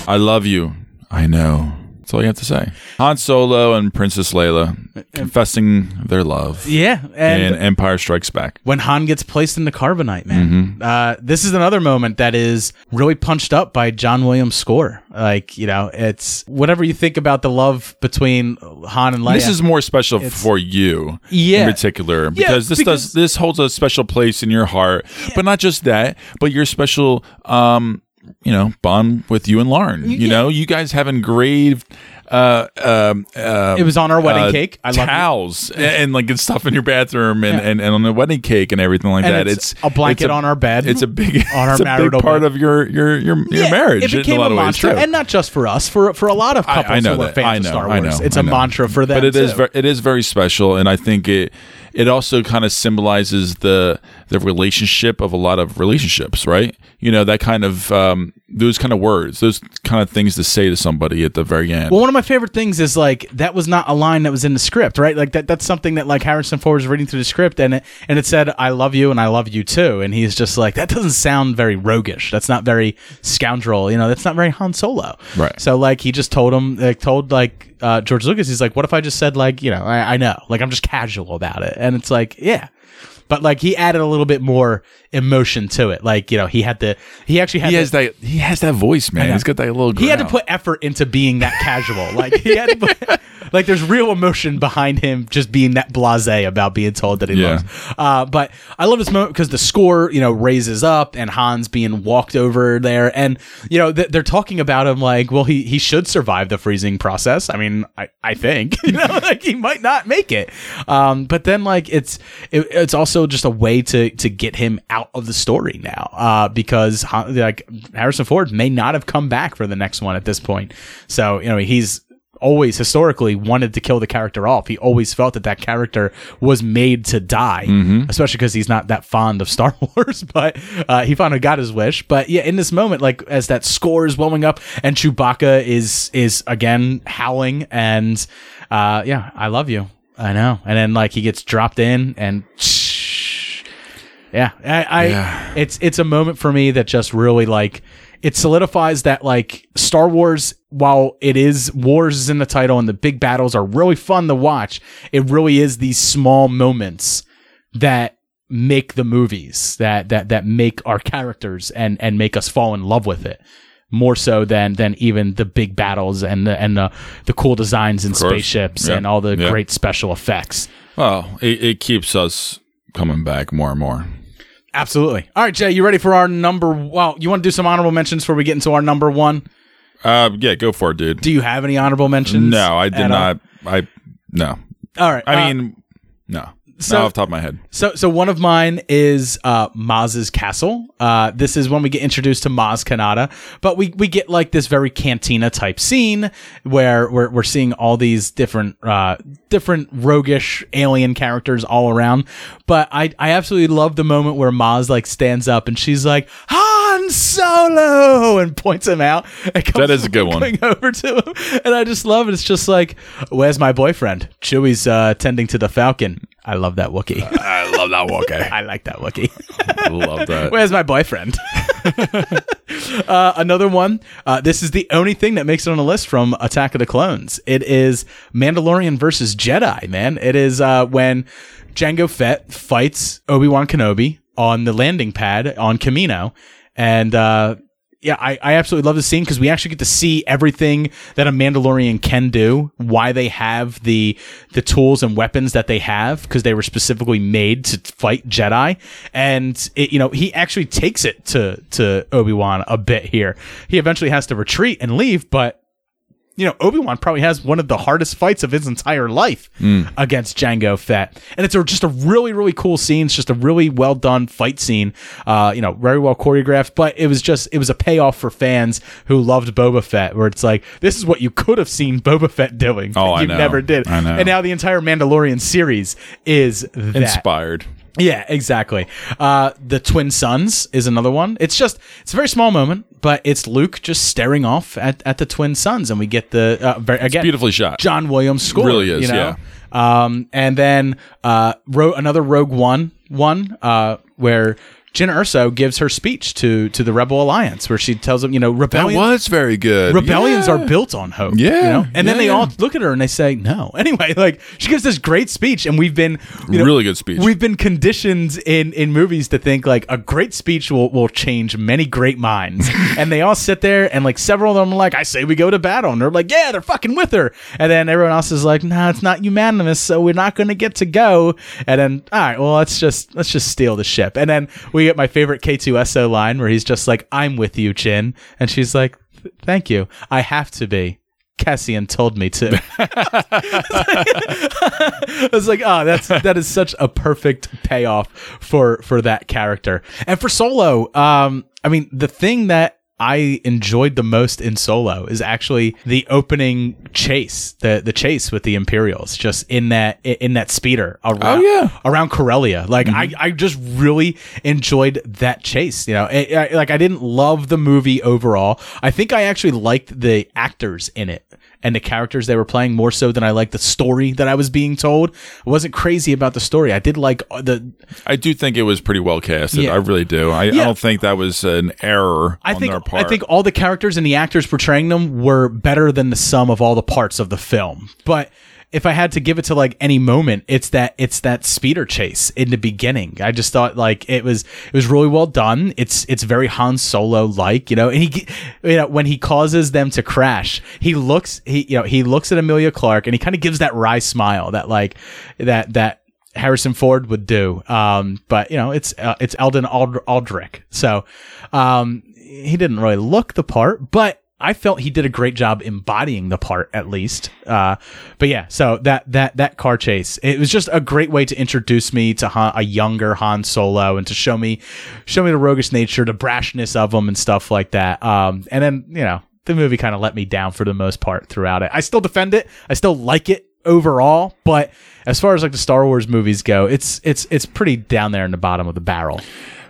I love you. I know. That's all you have to say. Han Solo and Princess Leia confessing their love. Yeah, and in Empire Strikes Back. When Han gets placed into carbonite, man. Mm-hmm. Uh, this is another moment that is really punched up by John Williams' score. Like, you know, it's whatever you think about the love between Han and Leia. This is more special for you, yeah. in particular, because yeah, this because, does this holds a special place in your heart. Yeah. But not just that, but your special. Um, you know, bond with you and Lauren. You yeah. know, you guys have engraved uh, um, uh, it was on our wedding uh, cake. I towels love and, and like and stuff in your bathroom and, yeah. and, and on the wedding cake and everything like and that. It's, it's a blanket it's a, on our bed. It's a big, on our it's a marital big part bed. of your your your, your yeah, marriage. It became in a, lot a of mantra, ways, and not just for us, for for a lot of couples I, I know who are that. fans I know, of Star Wars. I know, it's I a know. mantra for them. But it too. is very, it is very special, and I think it it also kind of symbolizes the the relationship of a lot of relationships, right? You know, that kind of um, those kind of words, those kind of things to say to somebody at the very end. Well, one of my favorite things is like that was not a line that was in the script, right? Like that that's something that like Harrison Ford was reading through the script and it and it said, "I love you and I love you too," and he's just like, that doesn't sound very roguish. That's not very scoundrel. You know, that's not very Han Solo. Right. So like he just told him, like told like uh, George Lucas, he's like, "What if I just said like, you know, I, I know, like I'm just casual about it," and it's like, yeah. But like he added a little bit more emotion to it. Like, you know, he had to he actually had he to, has that he has that voice, man. He's got that little growl. He had to put effort into being that casual. Like he had to put, like there's real emotion behind him just being that blasé about being told that he Yeah. loves. Uh, but I love this moment because the score, you know, raises up and Han's being walked over there, and you know th- they're talking about him like, well, he he should survive the freezing process. I mean, I I think you know like he might not make it. Um, but then like it's it, it's also just a way to to get him out of the story now, uh, because like Harrison Ford may not have come back for the next one at this point. So you know he's always historically wanted to kill the character off. He always felt that that character was made to die, mm-hmm. especially because he's not that fond of Star Wars. But uh, he finally got his wish. But yeah, in this moment, like as that score is welling up and Chewbacca is is again howling, and uh, yeah, I love you. I know. And then like he gets dropped in and. Yeah, I, I yeah. it's it's a moment for me that just really like it solidifies that like Star Wars, while it is wars is in the title and the big battles are really fun to watch, it really is these small moments that make the movies, that that that make our characters and and make us fall in love with it. More so than than even the big battles and the and the, the cool designs and spaceships yeah. and all the yeah. great special effects. Well, it, it keeps us coming back more and more. Absolutely. All right, Jay, you ready for our number? Well, you want to do some honorable mentions before we get into our number one? Uh, yeah, go for it, dude. Do you have any honorable mentions? No, I did not. All? I no. All right. I uh, mean, no. So, not off the top of my head. So, so one of mine is uh, Maz's castle. Uh, this is when we get introduced to Maz Kanata, but we, we get like this very cantina type scene where we're we're seeing all these different uh, different roguish alien characters all around. But I I absolutely love the moment where Maz like stands up and she's like, Han Solo, and points him out. And comes that is a good one. Going over to him, and I just love it. It's just like, where's my boyfriend? Chewie's uh, tending to the Falcon. I love that Wookiee. I love that Wookiee. I like that Wookiee. I love that. Where's my boyfriend? uh, another one. Uh, this is the only thing that makes it on the list from Attack of the Clones. It is Mandalorian versus Jedi, man. It is uh, when Jango Fett fights Obi-Wan Kenobi on the landing pad on Kamino. And uh, yeah, I, I absolutely love this scene because we actually get to see everything that a Mandalorian can do, why they have the the tools and weapons that they have, because they were specifically made to fight Jedi. And it, you know, he actually takes it to to Obi-Wan a bit here. He eventually has to retreat and leave, but you know, Obi-Wan probably has one of the hardest fights of his entire life mm. against Jango Fett. And it's a, just a really, really cool scene. It's just a really well done fight scene. Uh, you know, very well choreographed, but it was just, it was a payoff for fans who loved Boba Fett, where it's like, this is what you could have seen Boba Fett doing. Oh, I you know. never did. I know. And now the entire Mandalorian series is that. Inspired. Yeah, exactly. Uh, the Twin Sons is another one. It's just, it's a very small moment, but it's Luke just staring off at, at the Twin Sons, and we get the, uh, very, again, beautifully shot. John Williams score. It really is, you know? yeah. Um, and then uh, ro- another Rogue One one uh, where Jyn Erso gives her speech to to the Rebel Alliance, where she tells them, you know, rebellion, that was very good. Rebellions yeah. are built on hope. Yeah, you know? and then yeah, they yeah. all look at her and they say no. Anyway, like she gives this great speech, and we've been you know, really good speech. We've been conditioned in in movies to think like a great speech will will change many great minds, and they all sit there and like several of them are like, I say we go to battle, and they're like, yeah, they're fucking with her, and then everyone else is like, nah, it's not unanimous, so we're not going to get to go, and then all right, well let's just let's just steal the ship, and then we get my favorite K two S O line where he's just like, I'm with you, Jyn, and she's like, thank you, I have to be. Cassian told me to. I was like, oh, that's that is such a perfect payoff for for that character. And for Solo, um, I mean, the thing that I enjoyed the most in Solo is actually the opening chase, the the chase with the Imperials, just in that in that speeder around, oh, yeah. around Corellia. Like Mm-hmm. I, I just really enjoyed that chase. You know, it, I, like I didn't love the movie overall. I think I actually liked the actors in it and the characters they were playing more so than I liked the story that I was being told. I wasn't crazy about the story. I did like the. I do think it was pretty well casted. Yeah. I really do. I, Yeah. I don't think that was an error I on think their part. I think all the characters and the actors portraying them were better than the sum of all the parts of the film. But if I had to give it to like any moment, it's that it's that speeder chase in the beginning. I just thought like it was it was really well done. It's it's very Han Solo like, you know. And he, you know, when he causes them to crash, he looks he you know he looks at Emilia Clarke and he kind of gives that wry smile that like that that. Harrison Ford would do, um, but you know it's uh, it's Eldon Ald- Aldrich, so um, he didn't really look the part, but I felt he did a great job embodying the part at least. Uh, but yeah, so that that that car chase, it was just a great way to introduce me to Han, a younger Han Solo, and to show me show me the roguish nature, the brashness of him, and stuff like that. Um, and then you know the movie kind of let me down for the most part throughout it. I still defend it. I still like it overall, but as far as like the Star Wars movies go, it's it's it's pretty down there in the bottom of the barrel.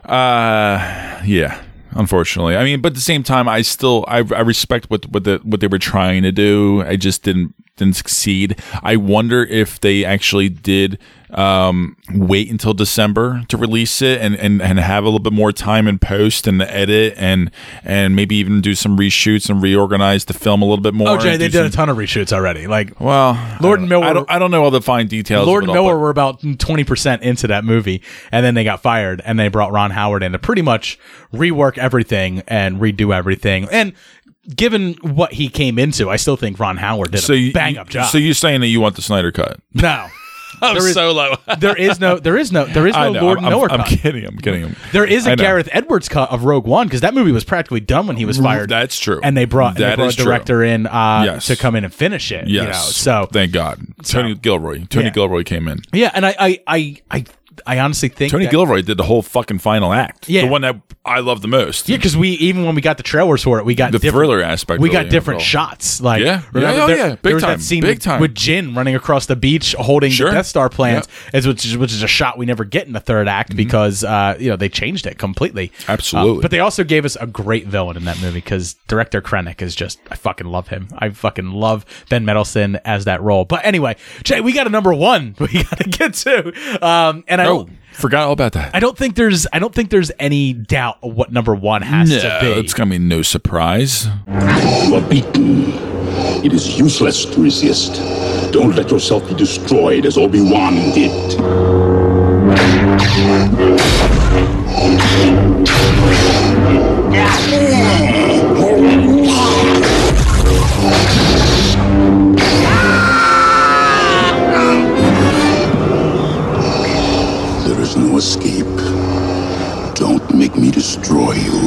Uh, yeah. Unfortunately, I mean, but at the same time, I still I, I respect what what the what they were trying to do. I just didn't didn't succeed. I wonder if they actually did um, wait until December to release it and, and, and have a little bit more time in post and the edit and and maybe even do some reshoots and reorganize the film a little bit more. Oh, Jay, they did some, a ton of reshoots already. Like, well, Lord and Miller. I don't, I don't know all the fine details. Lord of and it all, Miller but- were about twenty percent into that movie, and then they got fired, and they brought Ron Howard in to pretty much rework everything and redo everything. And given what he came into, I still think Ron Howard did so a you, bang up job. So you're saying that you want the Snyder cut? No. I'm There is- Solo. there is no, there is no, there is I no know, Lord I'm, and Miller I'm, cut. I'm kidding. I'm kidding. him. There is I a know. Gareth Edwards cut of Rogue One because that movie was practically done when he was fired. That's true. And they brought, and That they brought is a true. director in uh, Yes. to come in and finish it. Yes. You know? So thank God, Tony Gilroy. Tony Yeah. Gilroy came in. yeah, and I, I, I, I, I honestly think Tony that, Gilroy did the whole fucking final act. Yeah. The one that I love the most. Yeah, because we even when we got the trailers for it, we got The different, thriller aspect We of got it, yeah, different bro. shots. Like, Yeah. remember Yeah, oh, there, yeah. Big there was time. that scene Big with, time. with Jyn running across the beach holding Sure. the Death Star plans, Yep. as which is which is a shot we never get in the third act because uh, you know they changed it completely. Absolutely. Uh, but they also gave us a great villain in that movie because director Krennic is just I fucking love him. I fucking love Ben Mendelsohn as that role. But anyway, Jay, we got a number one we got to get to, um, and I Oh, don't. forgot all about that. I don't think there's I don't think there's any doubt of what number one has no, to be. it's gonna be no surprise. You are beaten. It is useless to resist. Don't let yourself be destroyed as Obi-Wan did. There is no escape. Don't make me destroy you.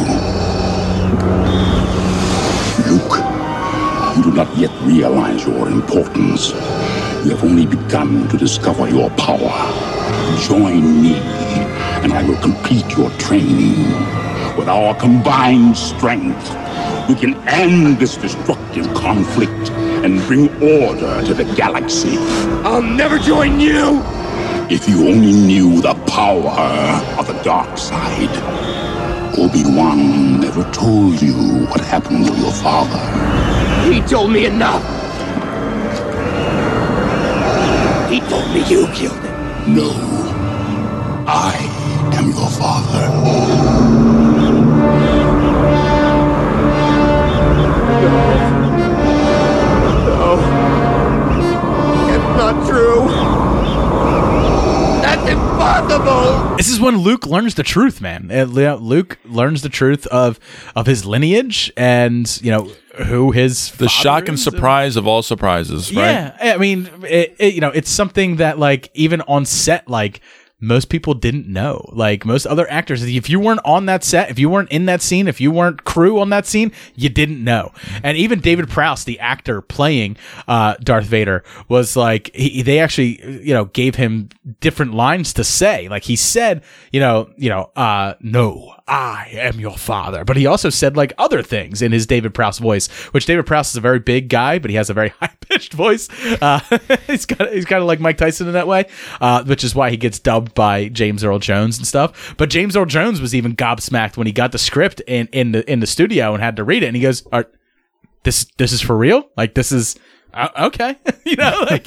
Luke, you do not yet realize your importance. You have only begun to discover your power. Join me, and I will complete your training. With our combined strength, we can end this destructive conflict and bring order to the galaxy. I'll never join you! If you only knew the power of the dark side. Obi-Wan never told you what happened to your father. He told me enough! He told me you killed him. No. I am your father. No. It's not true. That's impossible. This is when Luke learns the truth, man. Uh, Luke learns the truth of of his lineage and, you know, who his the shock and is. surprise of all surprises, right? Yeah, I mean, it, it, you know, it's something that, like, even on set, like, most people didn't know. Like, most other actors, if you weren't on that set, if you weren't in that scene, if you weren't crew on that scene, you didn't know. And even David Prowse, the actor playing uh, Darth Vader, was like, he, they actually, you know, gave him different lines to say. Like, he said, you know, you know, uh, no, I am your father. But he also said, like, other things in his David Prowse voice, which David Prowse is a very big guy, but he has a very high-pitched voice. Uh, he's got, he's kind of like Mike Tyson in that way, uh, which is why he gets dubbed by James Earl Jones and stuff. But James Earl Jones was even gobsmacked when he got the script in, in the in the studio and had to read it. And he goes, Are, "This this is for real? Like, this is uh, okay?" You know, like.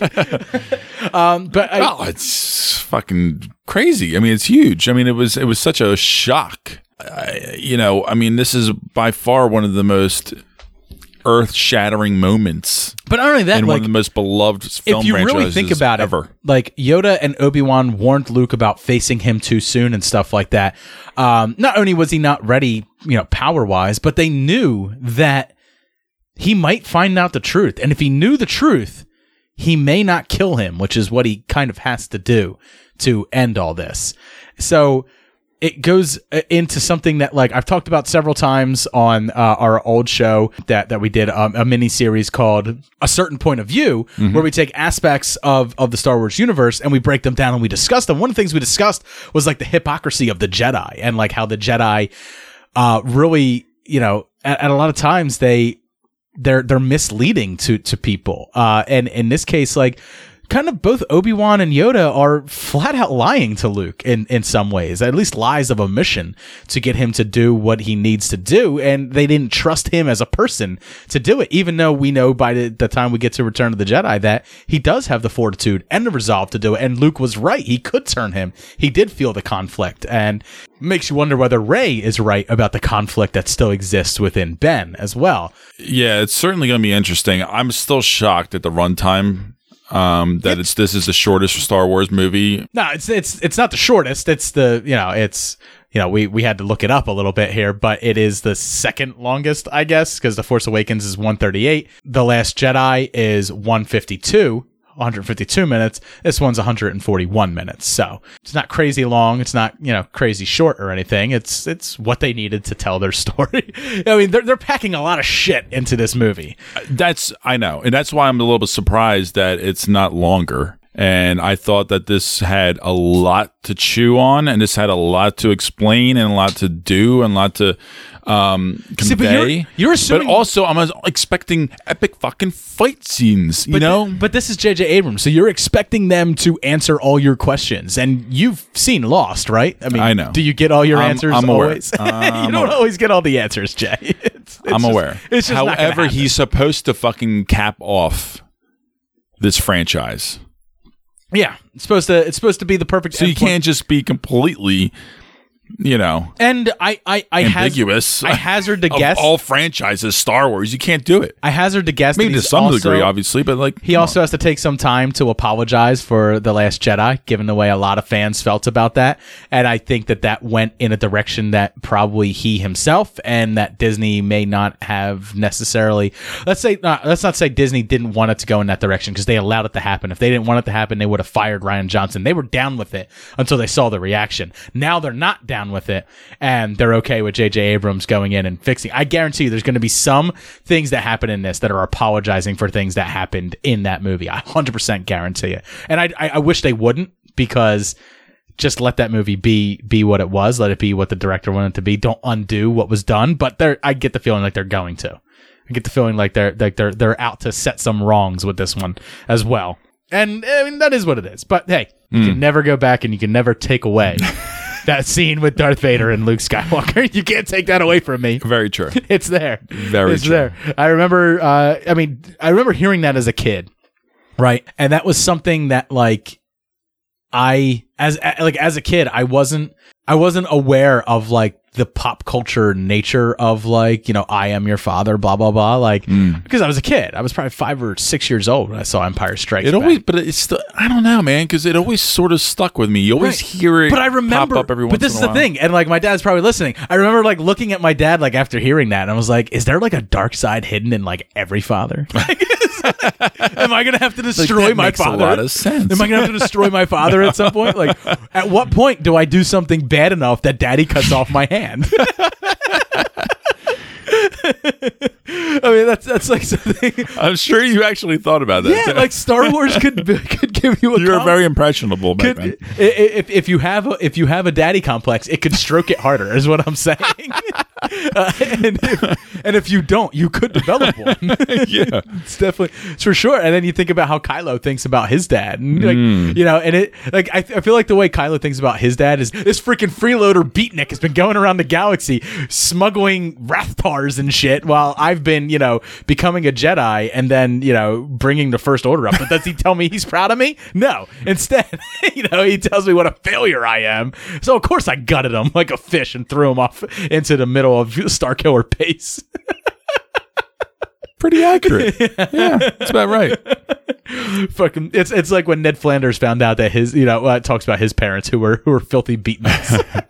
um, but I, oh, it's fucking crazy. I mean, it's huge. I mean, it was it was such a shock. I, you know, I mean, this is by far one of the most earth-shattering moments. But not only that, in like, one of the most beloved film if you really think about ever. it, like, Yoda and Obi-Wan warned Luke about facing him too soon and stuff like that. Um, not only was he not ready, you know, power-wise, but they knew that he might find out the truth. And if he knew the truth, he may not kill him, which is what he kind of has to do to end all this. So it goes into something that, like, I've talked about several times on uh, our old show that, that we did um, a mini series called A Certain Point of View, mm-hmm. where we take aspects of, of the Star Wars universe and we break them down and we discuss them. One of the things we discussed was, like, the hypocrisy of the Jedi and, like, how the Jedi uh, really, you know, at, at a lot of times they they're they're misleading to to people. Uh, and in this case, like, kind of both Obi-Wan and Yoda are flat out lying to Luke in, in some ways, at least lies of omission to get him to do what he needs to do. And they didn't trust him as a person to do it, even though we know by the, the time we get to Return of the Jedi that he does have the fortitude and the resolve to do it. And Luke was right. He could turn him. He did feel the conflict, and makes you wonder whether Rey is right about the conflict that still exists within Ben as well. Yeah, it's certainly going to be interesting. I'm still shocked at the runtime. Um, that it's, it's this is the shortest Star Wars movie. No, it's it's it's not the shortest. It's the you know it's you know we we had to look it up a little bit here, but it is the second longest, I guess, because The Force Awakens is one thirty-eight, The Last Jedi is one fifty-two. one fifty-two minutes. This one's one forty-one minutes. So it's not crazy long. It's not, you know, crazy short or anything. It's it's what they needed to tell their story. I mean, they're they're packing a lot of shit into this movie. That's I know, and that's why I'm a little bit surprised that it's not longer. And I thought that this had a lot to chew on, and this had a lot to explain, and a lot to do, and a lot to um, convey. See, but you're, you're assuming, but also, I'm expecting epic fucking fight scenes. You but know, th- but this is J J Abrams, so you're expecting them to answer all your questions, and you've seen Lost, right? I mean, I know. Do you get all your I'm, answers? I'm always? aware. I'm you don't aware. always get all the answers, Jay. It's, it's I'm just, aware. It's just However, he's supposed to fucking cap off this franchise. Yeah, it's supposed to. It's supposed to be the perfect. So you can't just be completely, you know, and I, I, I ambiguous. Haz- I hazard to of guess all franchises, Star Wars. You can't do it. I hazard to guess. Maybe that to some also, degree, obviously, but like he also on. has to take some time to apologize for The Last Jedi, given the way a lot of fans felt about that. And I think that that went in a direction that probably he himself and that Disney may not have necessarily. Let's say, uh, let's not say Disney didn't want it to go in that direction because they allowed it to happen. If they didn't want it to happen, they would have fired Rian Johnson. They were down with it until they saw the reaction. Now they're not down with it, and they're okay with J J Abrams going in and fixing. I guarantee you there's going to be some things that happen in this that are apologizing for things that happened in that movie. I one hundred percent guarantee it. And I, I, I wish they wouldn't, because just let that movie be be what it was. Let it be what the director wanted it to be. Don't undo what was done. But they're, I get the feeling like they're going to. I get the feeling like they're like they're they're out to set some wrongs with this one as well. And I mean, that is what it is. But hey, you mm. can never go back and you can never take away that scene with Darth Vader and Luke Skywalker. You can't take that away from me. Very true. It's there. Very it's true. there. I remember, uh, I mean, I remember hearing that as a kid, right? And that was something that, like, I as like as a kid, I wasn't I wasn't aware of like the pop culture nature of like, you know, I Am Your Father, blah blah blah, like mm. because I was a kid. I was probably five or six years old when I saw Empire Strikes It Back. always, but it's still, I don't know, man, because it always sort of stuck with me. You always Right. hear it, but I remember, pop up every once but this in is a the while. thing, and like my dad's probably listening. I remember like looking at my dad like after hearing that, and I was like, "Is there like a dark side hidden in like every father? Am I gonna have to destroy that my makes a father? lot of sense. Am I gonna have to destroy my father at some point? Like, at what point do I do something bad enough that Daddy cuts off my hand?" I mean, that's that's like something. I'm sure you actually thought about that. Yeah, like Star Wars could could give you a. You're com- very impressionable back could, then. i- i- If if you have a, if you have a daddy complex, it could stroke it harder. Is what I'm saying. uh, and, if, and if you don't, you could develop one. Yeah, it's definitely it's for sure. And then you think about how Kylo thinks about his dad, and like Mm. you know, and it like I, I feel like the way Kylo thinks about his dad is this freaking freeloader beatnik has been going around the galaxy smuggling Rathtars and shit, while I've been you know becoming a Jedi and then you know bringing the First Order up. But does he tell me he's proud of me? No. Instead, you know, he tells me what a failure I am. So of course I gutted him like a fish and threw him off into the middle of Starkiller Base. Pretty accurate. Yeah, that's about right. Fucking, it's it's like when Ned Flanders found out that his, you know, uh, talks about his parents who were who were filthy beatniks.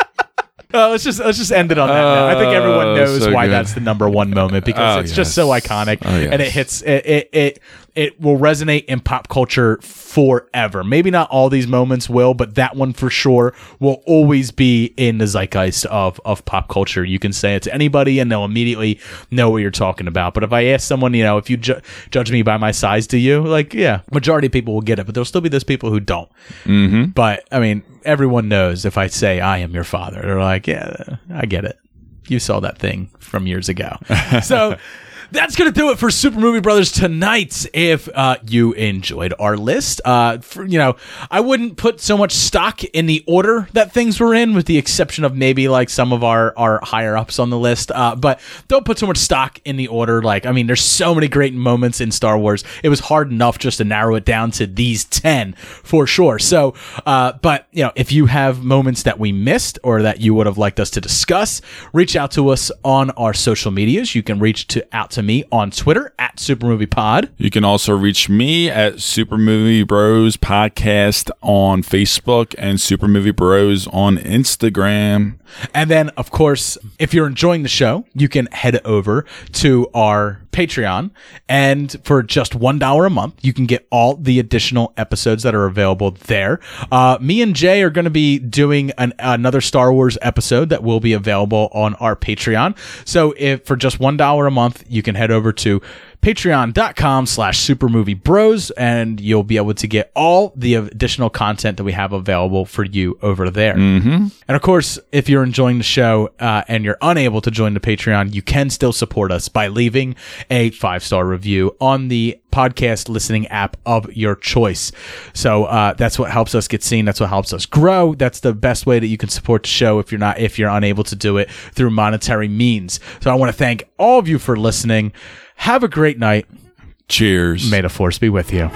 Uh, let's just let's just end it on that. note. I think everyone Oh, knows so why good. that's the number one moment because Oh, it's just so yes. iconic Oh, yes. and it hits it, it it it will resonate in pop culture forever. Maybe not all these moments will, but that one for sure will always be in the zeitgeist of of pop culture. You can say it to anybody and they'll immediately know what you're talking about. But if I ask someone, you know, if you ju- judge me by my size, do you? Like, yeah, majority of people will get it, but there'll still be those people who don't. Mm-hmm. But I mean, everyone knows if I say I am your father, they're like, yeah, I get it. You saw that thing from years ago. So that's going to do it for Super Movie Brothers tonight. If uh, you enjoyed our list, uh, for, you know, I wouldn't put so much stock in the order that things were in, with the exception of maybe like some of our, our higher ups on the list. Uh, but don't put so much stock in the order. Like, I mean, there's so many great moments in Star Wars. It was hard enough just to narrow it down to these ten for sure. So, uh, but you know, if you have moments that we missed or that you would have liked us to discuss, reach out to us on our social medias. You can reach to out to me on Twitter at Super Movie Pod. You can also reach me at Super Movie Bros Podcast on Facebook and Super Movie Bros on Instagram. And then, of course, if you're enjoying the show, you can head over to our Patreon. And for just one dollar a month, you can get all the additional episodes that are available there. Uh, me and Jay are going to be doing an, another Star Wars episode that will be available on our Patreon. So if for just one dollar a month, you can head over to patreon.com slash super movie bros and you'll be able to get all the additional content that we have available for you over there. Mm-hmm. And of course, if you're enjoying the show uh, and you're unable to join the Patreon, you can still support us by leaving a five-star review on the podcast listening app of your choice. So uh, that's what helps us get seen. That's what helps us grow. That's the best way that you can support the show if you're not if you're unable to do it through monetary means. So I want to thank all of you for listening. Have a great night. Cheers. May the force be with you.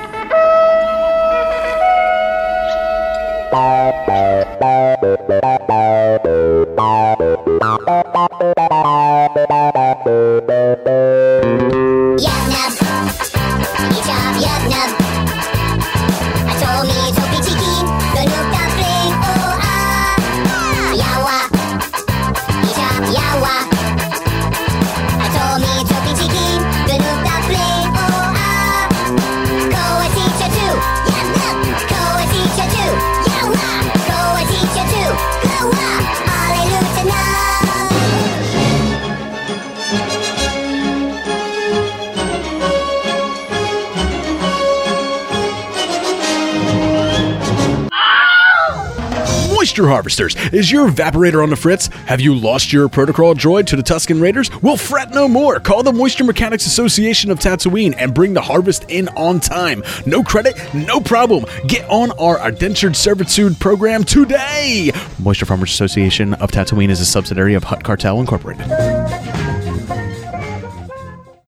Moisture Harvesters, is your evaporator on the fritz? Have you lost your protocol droid to the Tusken Raiders? Well, fret no more. Call the Moisture Mechanics Association of Tatooine and bring the harvest in on time. No credit, no problem. Get on our indentured servitude program today. Moisture Farmers Association of Tatooine is a subsidiary of Hutt Cartel Incorporated.